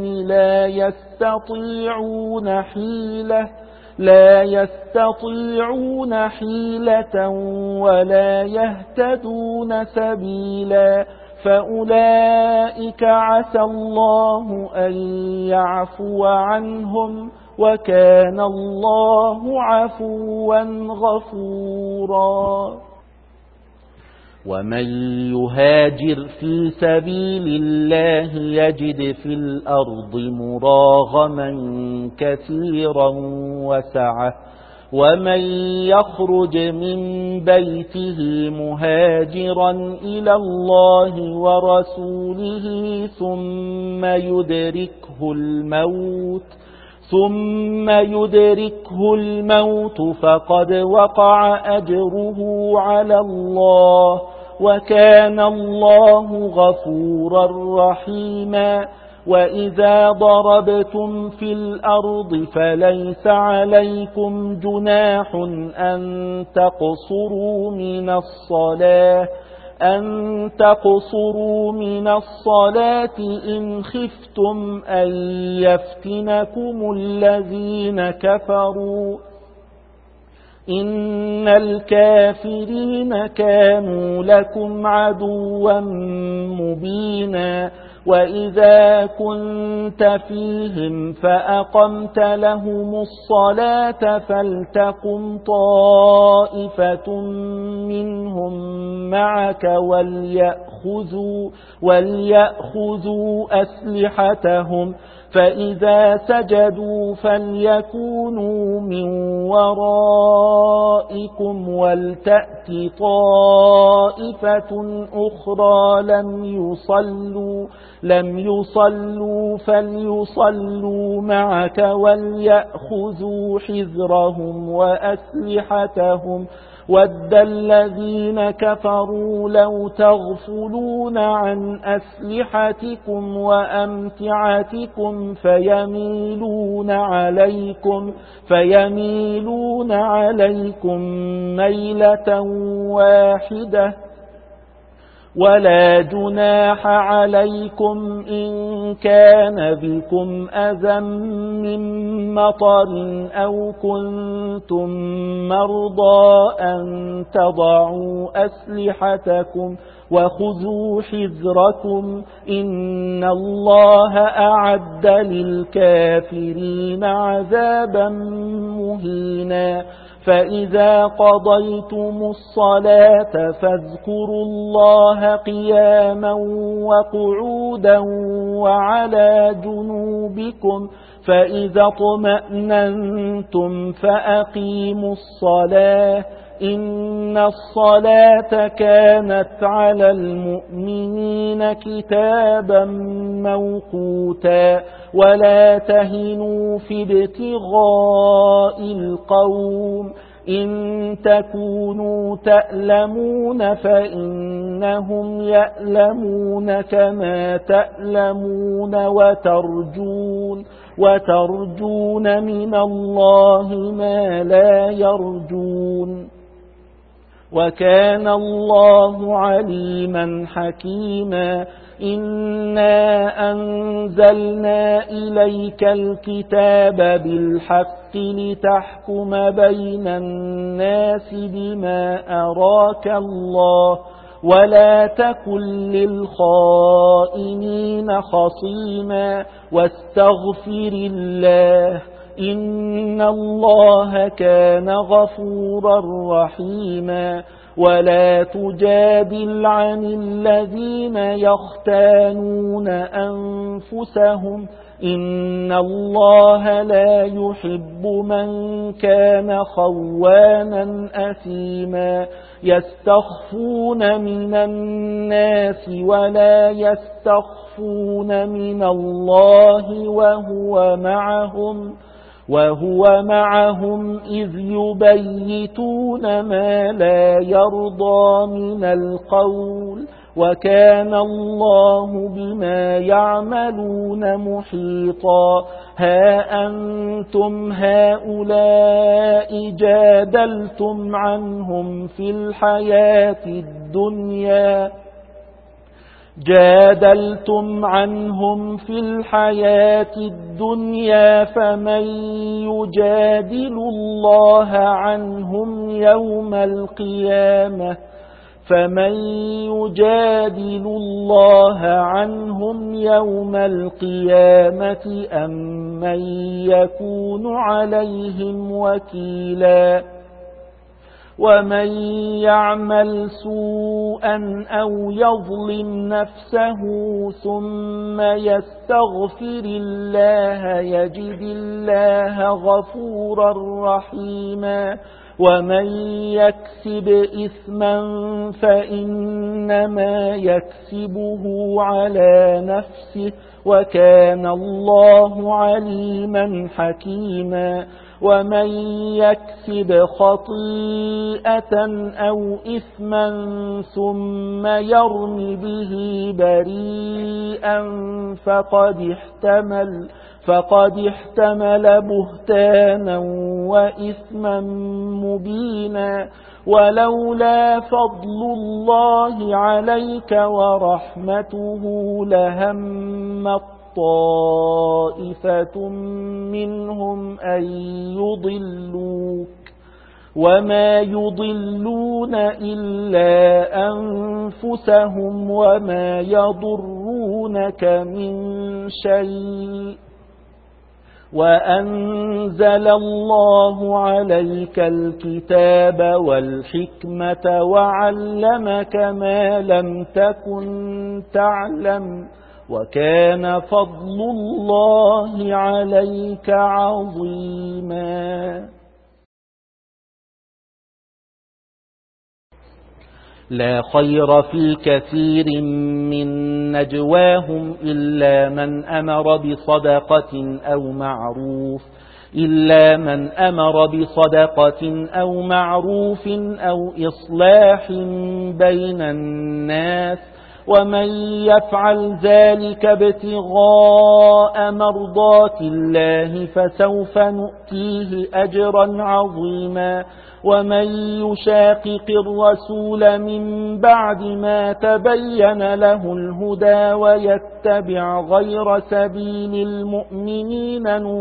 لا يستطيعون حيلة ولا يهتدون سبيلا فأولئك عسى الله أن يعفو عنهم وكان الله عفوا غفورا. ومن يهاجر في سبيل الله يجد في الأرض مراغما كثيرا وسعة ومن يخرج من بيته مهاجرا إلى الله ورسوله ثم يدركه الموت فقد وقع أجره على الله وكان الله غفورا رحيما. وإذا ضربتم في الأرض فليس عليكم جناح أن تقصروا من الصلاة إن خفتم أن يفتنكم الذين كفروا إن الكافرين كانوا لكم عدوا مبينا وإذا كنت فيهم فأقمت لهم الصلاة فلتقم طائفة منهم معك وليأخذوا أسلحتهم فإذا سجدوا فليكونوا من ورائكم ولتأت طائفة أخرى لم يصلوا فليصلوا معك وليأخذوا حذرهم وأسلحتهم ود الذين كفروا لو تغفلون عن أسلحتكم وأمتعتكم فيميلون عليكم ميلة واحدة ولا جناح عليكم إن كان بكم أذى من مطر أو كنتم مرضى أن تضعوا أسلحتكم وخذوا حذركم إن الله أعد للكافرين عذابا مهينا فإذا قضيتم الصلاة فاذكروا الله قياما وقعودا وعلى جنوبكم فإذا اطمأننتم فأقيموا الصلاة إن الصلاة كانت على المؤمنين كتابا موقوتا ولا تهنوا في ابتغاء القوم إن تكونوا تألمون فإنهم يألمون كما تألمون وترجون من الله ما لا يرجون وكان الله عليما حكيما إنا أنزلنا إليك الكتاب بالحق لتحكم بين الناس بما أراك الله ولا تكن للخائنين خصيما واستغفر الله إن الله كان غفورا رحيما ولا تجادل عن الذين يختانون أنفسهم إن الله لا يحب من كان خوانا أثيما يستخفون من الناس ولا يستخفون من الله وهو معهم إذ يبيتون ما لا يرضى من القول وكان الله بما يعملون محيطا ها أنتم هؤلاء جادلتم عنهم في الحياة الدنيا فمن يجادل الله عنهم يوم القيامة أم من يكون عليهم وكيلا ومن يعمل سوءا أو يظلم نفسه ثم يستغفر الله يجد الله غفورا رحيما ومن يكسب إثما فإنما يكسبه على نفسه وكان الله عليما حكيما ومن يكسب خطيئة أو إثما ثم يرم به بريئا فقد احتمل بهتانا وإثما مبينا ولولا فضل الله عليك ورحمته لهمت طائفة منهم أن يضلوك وما يضلون إلا أنفسهم وما يضرونك من شيء وأنزل الله عليك الكتاب والحكمة وعلمك ما لم تكن تعلم وكان فضل الله عليك عظيما. لا خير في كثير من نجواهم إلا من أمر بصدقة أو معروف أو إصلاح بين الناس ومن يفعل ذلك ابتغاء مرضات الله فسوف نؤتيه أجرا عظيما. ومن يشاقق الرسول من بعد ما تبين له الهدى ويتبع غير سبيل المؤمنين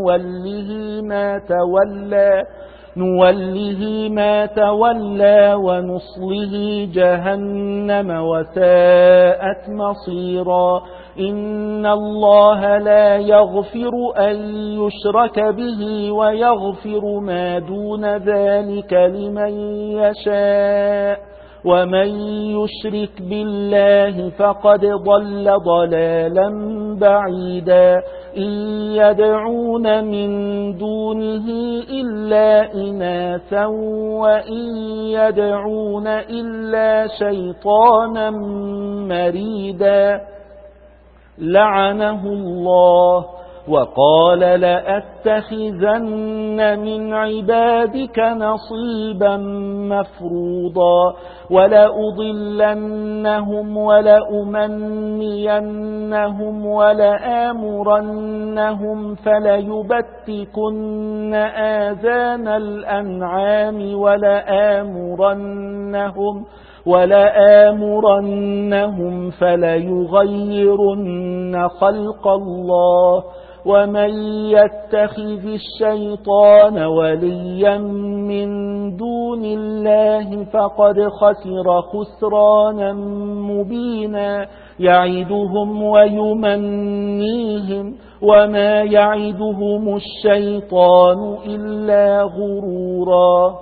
نوله ما تولى ونصله جهنم وساءت مصيرا. إن الله لا يغفر أن يشرك به ويغفر ما دون ذلك لمن يشاء ومن يشرك بالله فقد ضل ضلالا بعيدا. إن يدعون من دونه إلا إناثا وإن يدعون إلا شيطانا مريدا لعنه الله وقال لأتخذن من عبادك نصيبا مفروضا ولأضلنهم ولأمنينهم ولآمرنهم فليبتكن آذان الأنعام ولآمرنهم فليغيرن خلق الله. ومن يتخذ الشيطان وليا من دون الله فقد خسر خسرانا مبينا. يعدهم ويمنيهم وما يعدهم الشيطان إلا غرورا.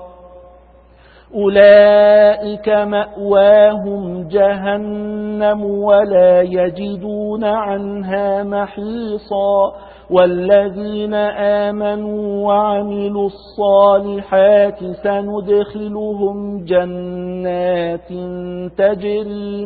أولئك مأواهم جهنم ولا يجدون عنها محيصا. والذين آمنوا وعملوا الصالحات سندخلهم جنات تجري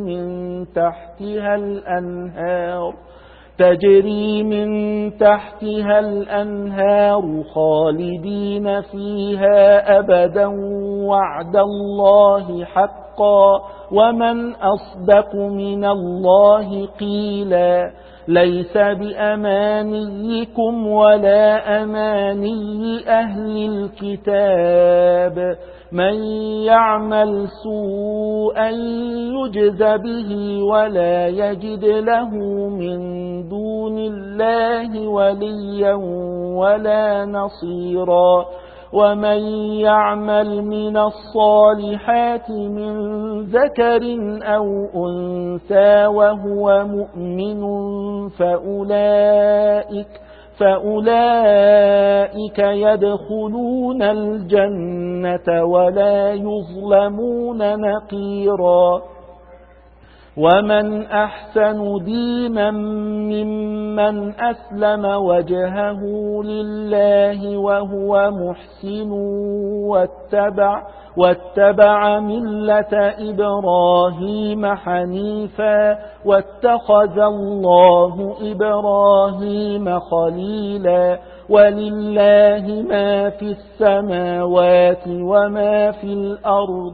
من تحتها الأنهار خالدين فيها أبدا وعد الله حقا ومن أصدق من الله قيلا. ليس بأمانيكم ولا أماني أهل الكتاب من يعمل سوءا يجز به ولا يجد له من دون الله وليا ولا نصيرا. ومن يعمل من الصالحات من ذكر أو أنثى وهو مؤمن فأولئك يدخلون الجنة ولا يظلمون نقيرا. ومن أحسن دينا ممن أسلم وجهه لله وهو محسن واتبع ملة إبراهيم حنيفا واتخذ الله إبراهيم خليلا. ولله ما في السماوات وما في الأرض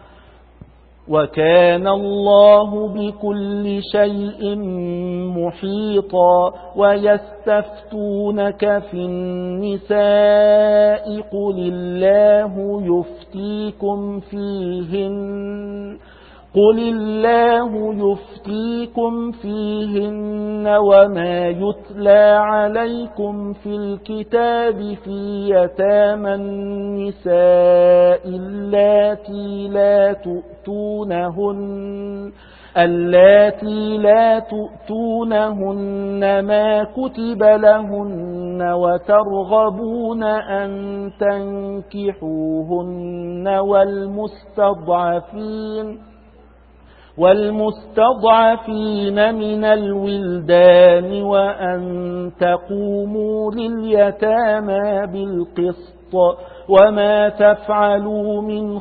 وكان الله بكل شيء محيطا. ويستفتونك في النساء قل الله يفتيكم فيهن قل الله يفتيكم فيهن وما يتلى عليكم في الكتاب في يتامى النساء اللاتي لا تؤتونهن ما كتب لهن وترغبون أن تنكحوهن والمستضعفين من الولدان وأن تقوموا لليتامى بالقسط وما تفعلوا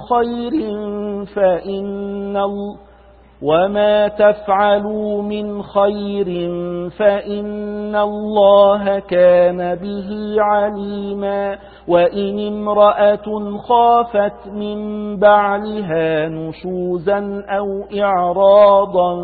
من خير فإن الله كان به عليما وإن امرأة خافت من بعلها نشوزا أو إعراضا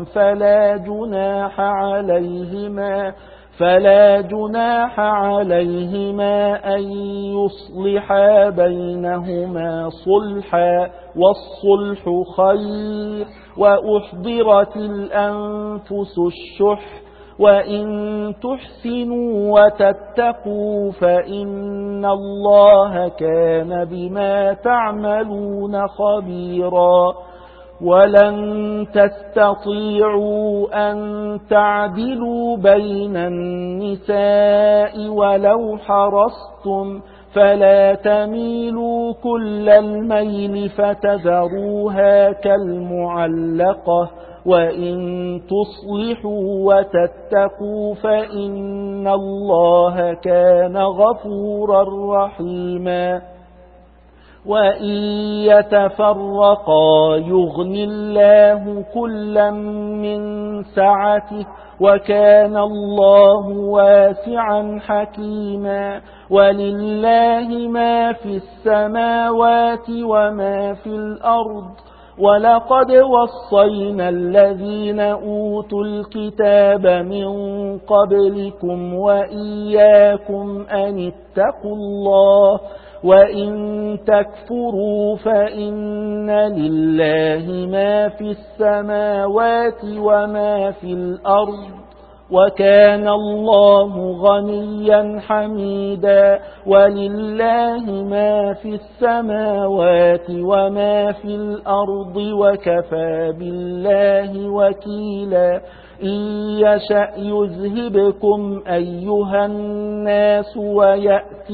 فلا جناح عليهما أن يصلحا بينهما صلحا والصلح خير وأحضرت الأنفس الشح وإن تحسنوا وتتقوا فإن الله كان بما تعملون خبيرا ولن تستطيعوا أن تعدلوا بين النساء ولو حرصتم فلا تميلوا كل الميل فتذروها كالمعلقة وإن تصلحوا وتتقوا فإن الله كان غفورا رحيما وإن يتفرقا يغني الله كلا من سعته وكان الله واسعا حكيما ولله ما في السماوات وما في الأرض ولقد وصينا الذين أوتوا الكتاب من قبلكم وإياكم أن اتقوا الله وإن تكفروا فإن لله ما في السماوات وما في الأرض وكان الله غنيا حميدا ولله ما في السماوات وما في الأرض وكفى بالله وكيلا إن يشأ يذهبكم أيها الناس ويأت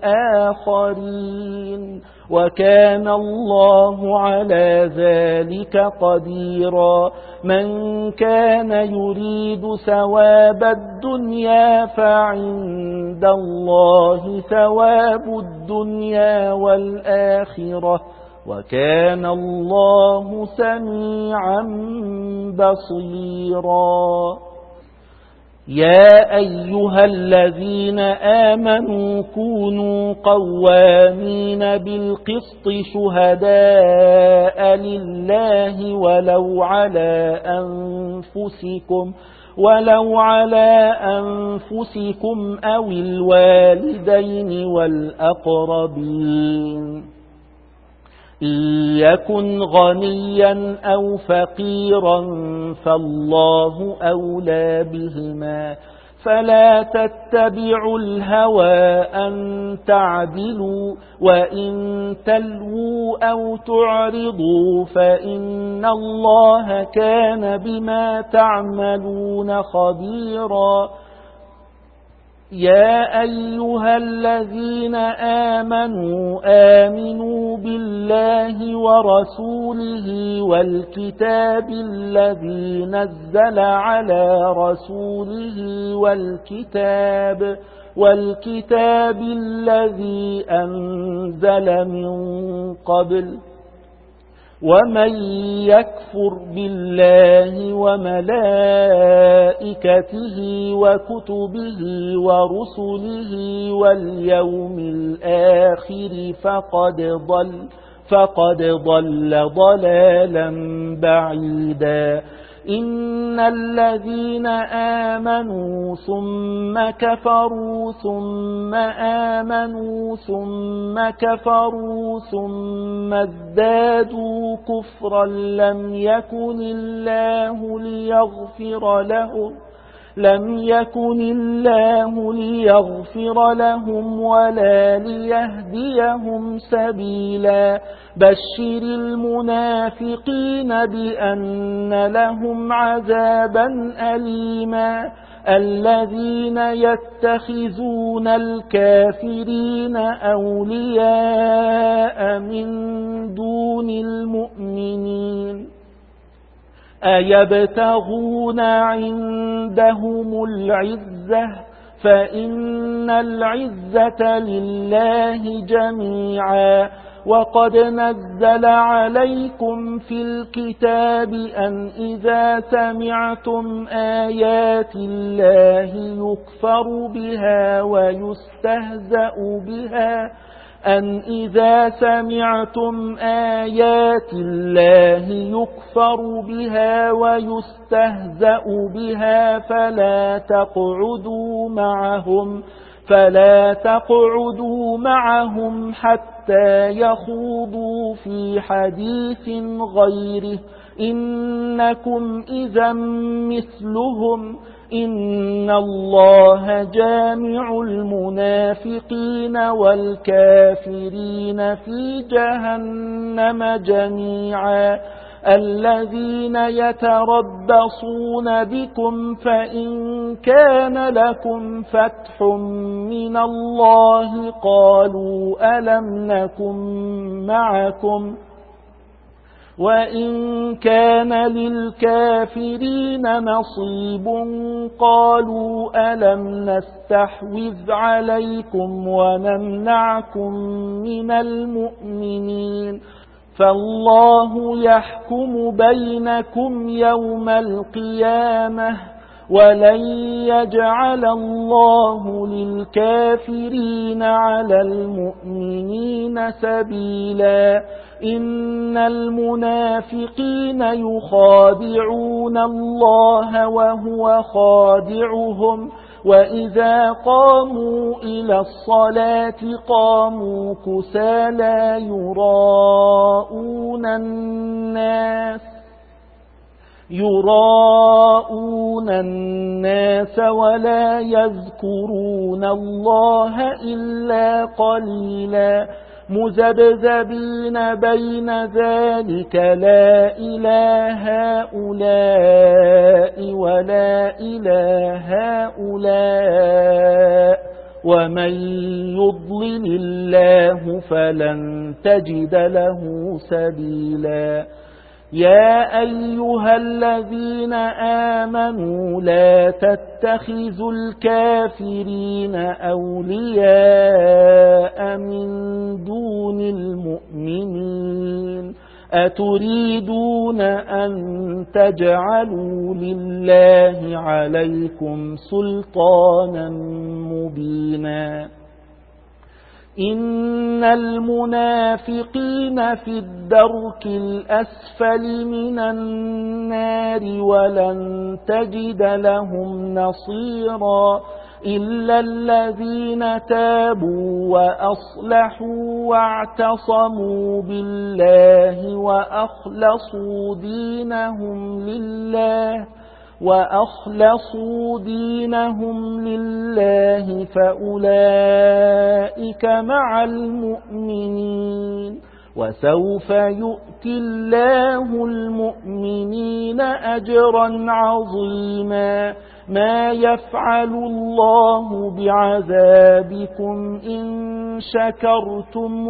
بآخرين وكان الله على ذلك قديرا من كان يريد ثواب الدنيا فعند الله ثواب الدنيا والآخرة وكان الله سميعا بصيرا يا أيها الذين آمنوا كونوا قوامين بالقسط شهداء لله ولو على أنفسكم أو الوالدين والأقربين إن يكن غنيا أو فقيرا فالله أولى بهما فلا تتبعوا الهوى أن تعدلوا وإن تلووا أو تعرضوا فإن الله كان بما تعملون خبيرا يا أيها الذين آمنوا بالله ورسوله والكتاب الذي نزل على رسوله والكتاب الذي أنزل من قبل ومن يكفر بالله وملائكته وكتبه ورسله واليوم الآخر فقد ضل ضلالا بعيدا إن الذين آمنوا ثم كفروا ثم آمنوا ثم كفروا ثم ازدادوا كفرا لم يكن الله ليغفر لهم ولا ليهديهم سبيلا بشر المنافقين بأن لهم عذابا أليما الذين يتخذون الكافرين أولياء من دون المؤمنين أيبتغون عندهم العزة فإن العزة لله جميعا وقد نزل عليكم في الكتاب أن إذا سمعتم آيات الله يكفر بها ويستهزأ بها فلا تقعدوا معهم حتى يخوضوا في حديث غيره إنكم إذا مثلهم إن الله جامع المنافقين والكافرين في جهنم جميعا الذين يتربصون بكم فإن كان لكم فتح من الله قالوا ألم نكن معكم وإن كان للكافرين نصيب قالوا ألم نستحوذ عليكم ونمنعكم من المؤمنين فالله يحكم بينكم يوم القيامة ولن يجعل الله للكافرين على المؤمنين سبيلا إن المنافقين يخادعون الله وهو خادعهم وإذا قاموا إلى الصلاة قاموا كسالى يراءون الناس ولا يذكرون الله إلا قليلا مذبذبين بين ذلك لا إله هؤلاء ولا إله هؤلاء ومن يضلل الله فلن تجد له سبيلا يا أيها الذين آمنوا لا تتخذوا الكافرين أولياء من دون المؤمنين أتريدون أن تجعلوا لله عليكم سلطانا مبينا إن المنافقين في الدرك الأسفل من النار ولن تجد لهم نصيرا إلا الذين تابوا وأصلحوا واعتصموا بالله وأخلصوا دينهم لله فأولئك مع المؤمنين وسوف يؤتي الله المؤمنين أجرا عظيما ما يفعل الله بعذابكم إن شكرتم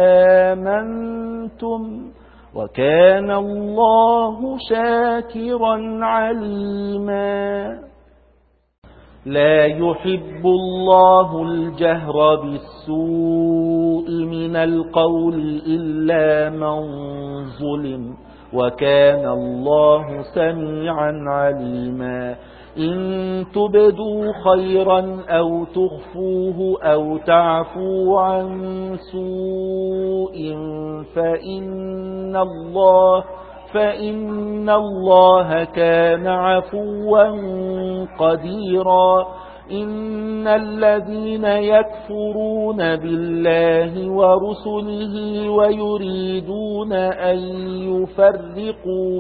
وآمنتم وكان الله شاكرا عليما لا يحب الله الجهر بالسوء من القول إلا من ظلم وكان الله سميعا عليما إن تبدوا خيرا أو تخفوه أو تعفوا عن سوء فإن الله كان عفوا قديرا. إن الذين يكفرون بالله ورسله ويريدون أن يفرقوا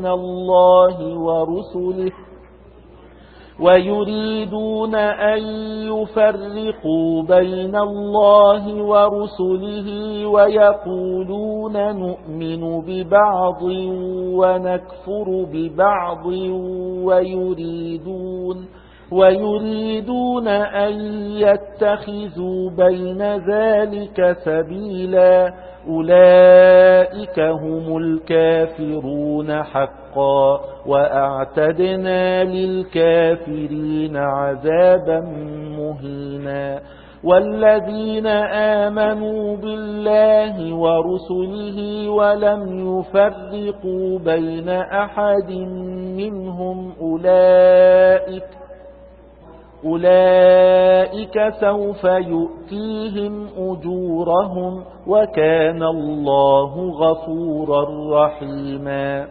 بين الله ورسله ويقولون نؤمن ببعض ونكفر ببعض ويريدون أن يتخذوا بين ذلك سبيلا. أولئك هم الكافرون حقا وأعتدنا للكافرين عذابا مهينا. والذين آمنوا بالله ورسله ولم يفرقوا بين أحد منهم أولئك سوف يؤتيهم أجورهم وكان الله غفورا رحيما.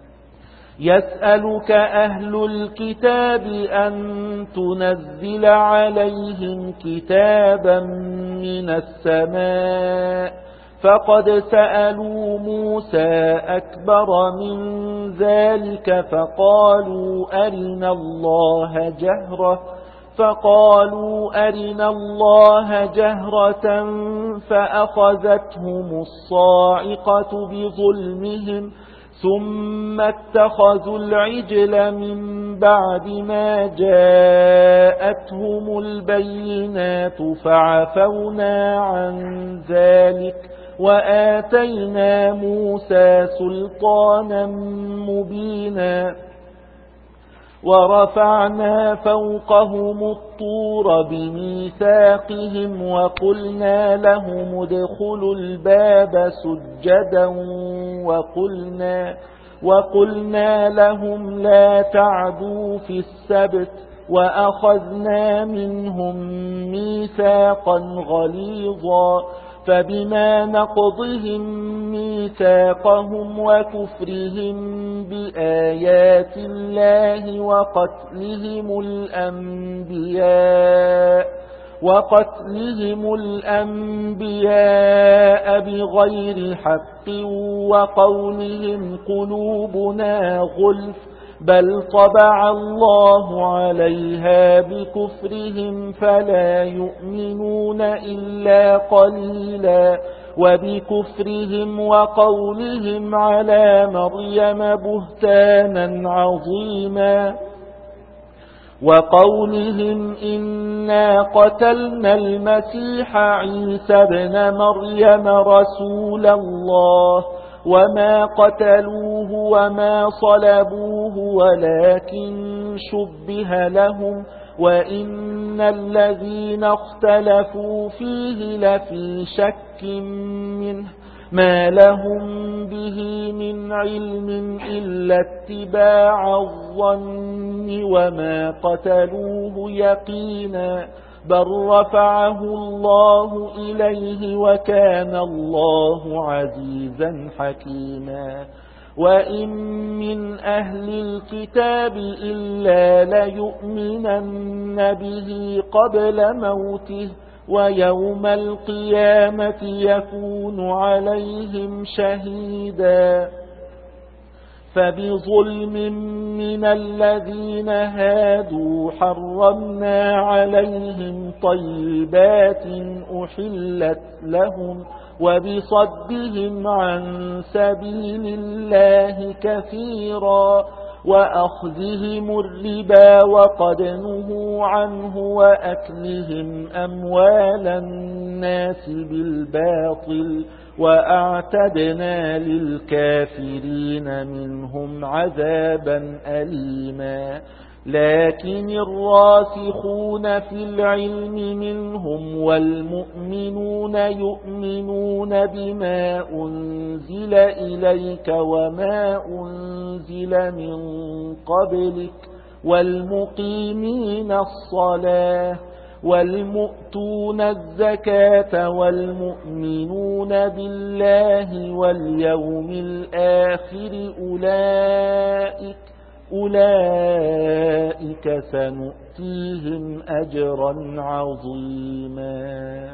يسألك أهل الكتاب أن تنزل عليهم كتابا من السماء فقد سألوا موسى أكبر من ذلك فقالوا أرنا الله جهرة فأخذتهم الصاعقة بظلمهم ثم اتخذوا العجل من بعد ما جاءتهم البينات فعفونا عن ذلك وآتينا موسى سلطانا مبينا. ورفعنا فوقهم الطور بميثاقهم وقلنا لهم ادخلوا الباب سجدا وقلنا لهم لا تعدوا في السبت وأخذنا منهم ميثاقا غليظا. فبما نقضهم ميثاقهم وكفرهم بآيات الله وقتلهم الأنبياء بغير حق وقولهم قلوبنا غلف بل طبع الله عليها بكفرهم فلا يؤمنون إلا قليلا. وبكفرهم وقولهم على مريم بهتانا عظيما وقولهم إنا قتلنا المسيح عيسى ابن مريم رسول الله وما قتلوه وما صلبوه ولكن شبه لهم وإن الذين اختلفوا فيه لفي شك منه ما لهم به من علم إلا اتباع الظن وما قتلوه يقينا بل رفعه الله إليه وكان الله عزيزا حكيما. وإن من أهل الكتاب إلا ليؤمنن به قبل موته ويوم القيامة يكون عليهم شهيدا. فبظلم من الذين هادوا حرمنا عليهم طيبات أحلت لهم وبصدهم عن سبيل الله كثيرا وأخذهم الربا وقد نهوا عنه وأكلهم أموال الناس بالباطل وأعتدنا للكافرين منهم عذابا أليما. لكن الراسخون في العلم منهم والمؤمنون يؤمنون بما أنزل إليك وما أنزل من قبلك والمقيمين الصلاة والمؤتون الزكاة والمؤمنون بالله واليوم الآخر أولئك سنؤتيهم أجرا عظيما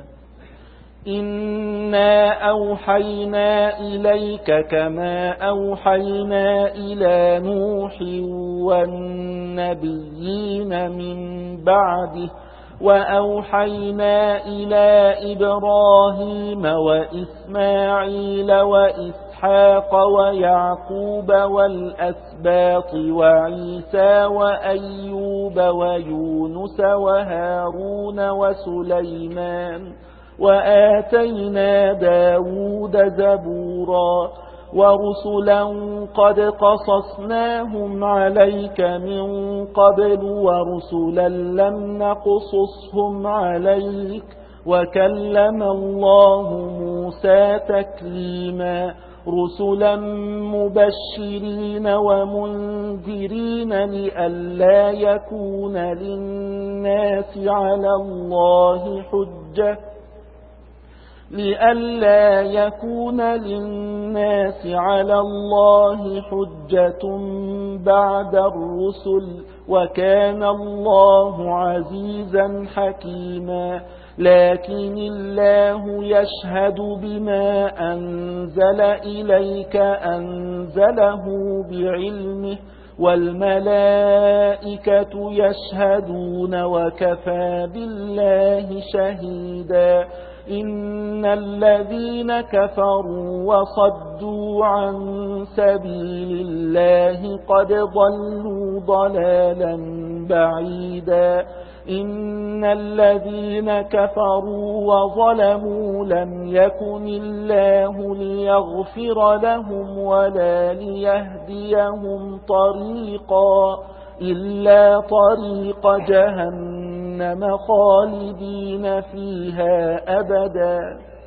إنا أوحينا إليك كما أوحينا إلى نوح والنبيين من بعده وأوحينا إلى إبراهيم وإسماعيل وإسحاق ويعقوب والأسباط وعيسى وأيوب ويونس وهارون وسليمان وآتينا داود زبورا ورسلا قد قصصناهم عليك من قبل ورسلا لم نقصصهم عليك وكلم الله موسى تكليما رسلا مبشرين ومنذرين لئلا يكون للناس على الله حجة بعد الرسل وكان الله عزيزا حكيما لكن الله يشهد بما أنزل إليك أنزله بعلمه والملائكة يشهدون وكفى بالله شهيدا إن الذين كفروا وصدوا عن سبيل الله قد ضلوا ضلالا بعيدا إن الذين كفروا وظلموا لم يكن الله ليغفر لهم ولا ليهديهم طريقا إلا طريق جهنم خالدين فيها أبدا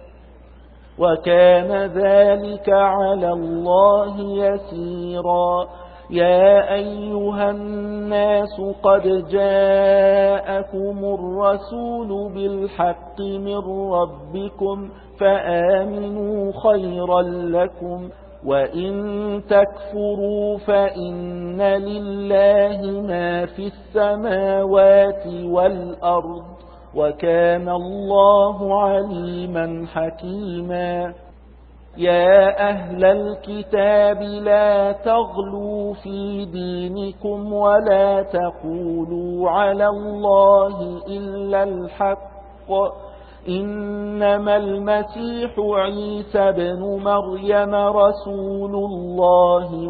وكان ذلك على الله يسيرا يا أيها الناس قد جاءكم الرسول بالحق من ربكم فآمنوا خيرا لكم وإن تكفروا فإن لله ما في السماوات والأرض وكان الله عليما حكيما يا أهل الكتاب لا تغلوا في دينكم ولا تقولوا على الله إلا الحق إنما المسيح عيسى بن مريم رسول الله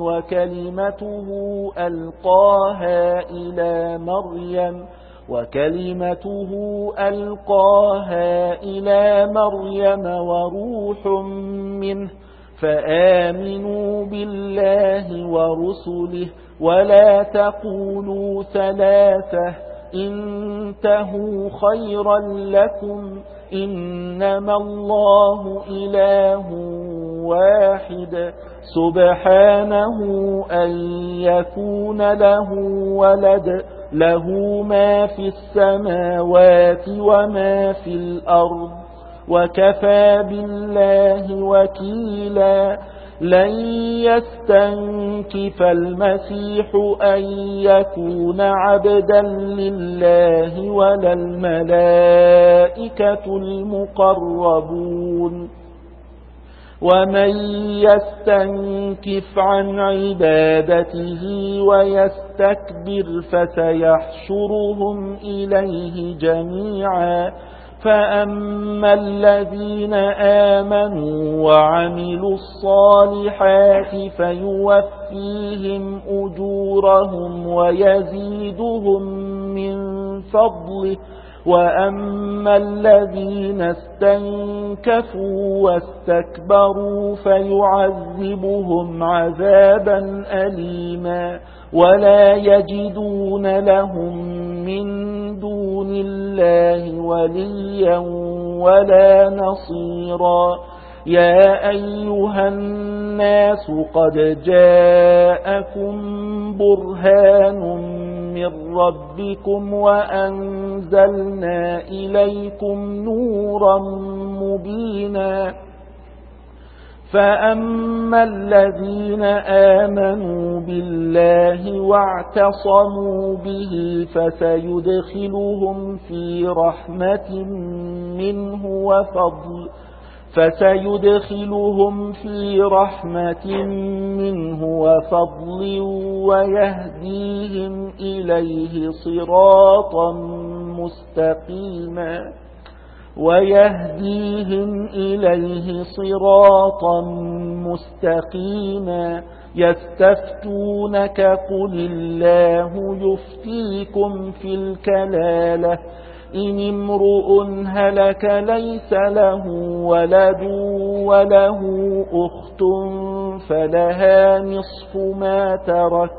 وكلمته ألقاها إلى مريم وروح منه فآمنوا بالله ورسله ولا تقولوا ثلاثة انتهوا خيرا لكم إنما الله إله واحد سبحانه أن يكون له ولد له ما في السماوات وما في الأرض وكفى بالله وكيلا لن يستنكف المسيح أن يكون عبدا لله ولا الملائكة المقربون ومن يستنكف عن عبادته ويستكبر فسيحشرهم إليه جميعا فأما الذين آمنوا وعملوا الصالحات فيوفيهم أجورهم ويزيدهم من فضله وأما الذين استنكفوا واستكبروا فيعذبهم عذابا أليما ولا يجدون لهم من دون الله وليا ولا نصيرا يا أيها الناس قد جاءكم برهان من ربكم وأنزلنا إليكم نورا مبينا فأما الذين آمنوا بالله واعتصموا به فسيدخلهم في رحمة منه وفضل ويهديهم إليه صراطا مستقيما يستفتونك قل الله يفتيكم في الكلالة إن امرؤ هلك ليس له ولد وله أخت فلها نصف ما ترك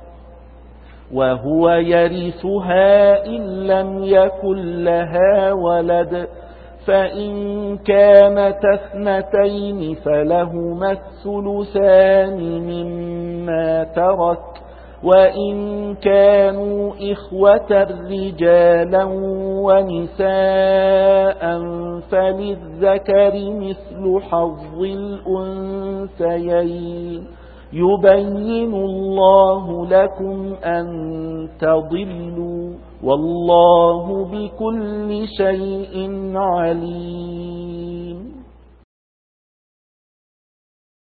وهو يرثها إن لم يكن لها ولد فإن كانت اثنتين فلهما الثلثان مما ترك وإن كانوا إخوة رجالا ونساء فللذكر مثل حظ الأنثيين يبين الله لكم أن تضلوا والله بكل شيء عليم.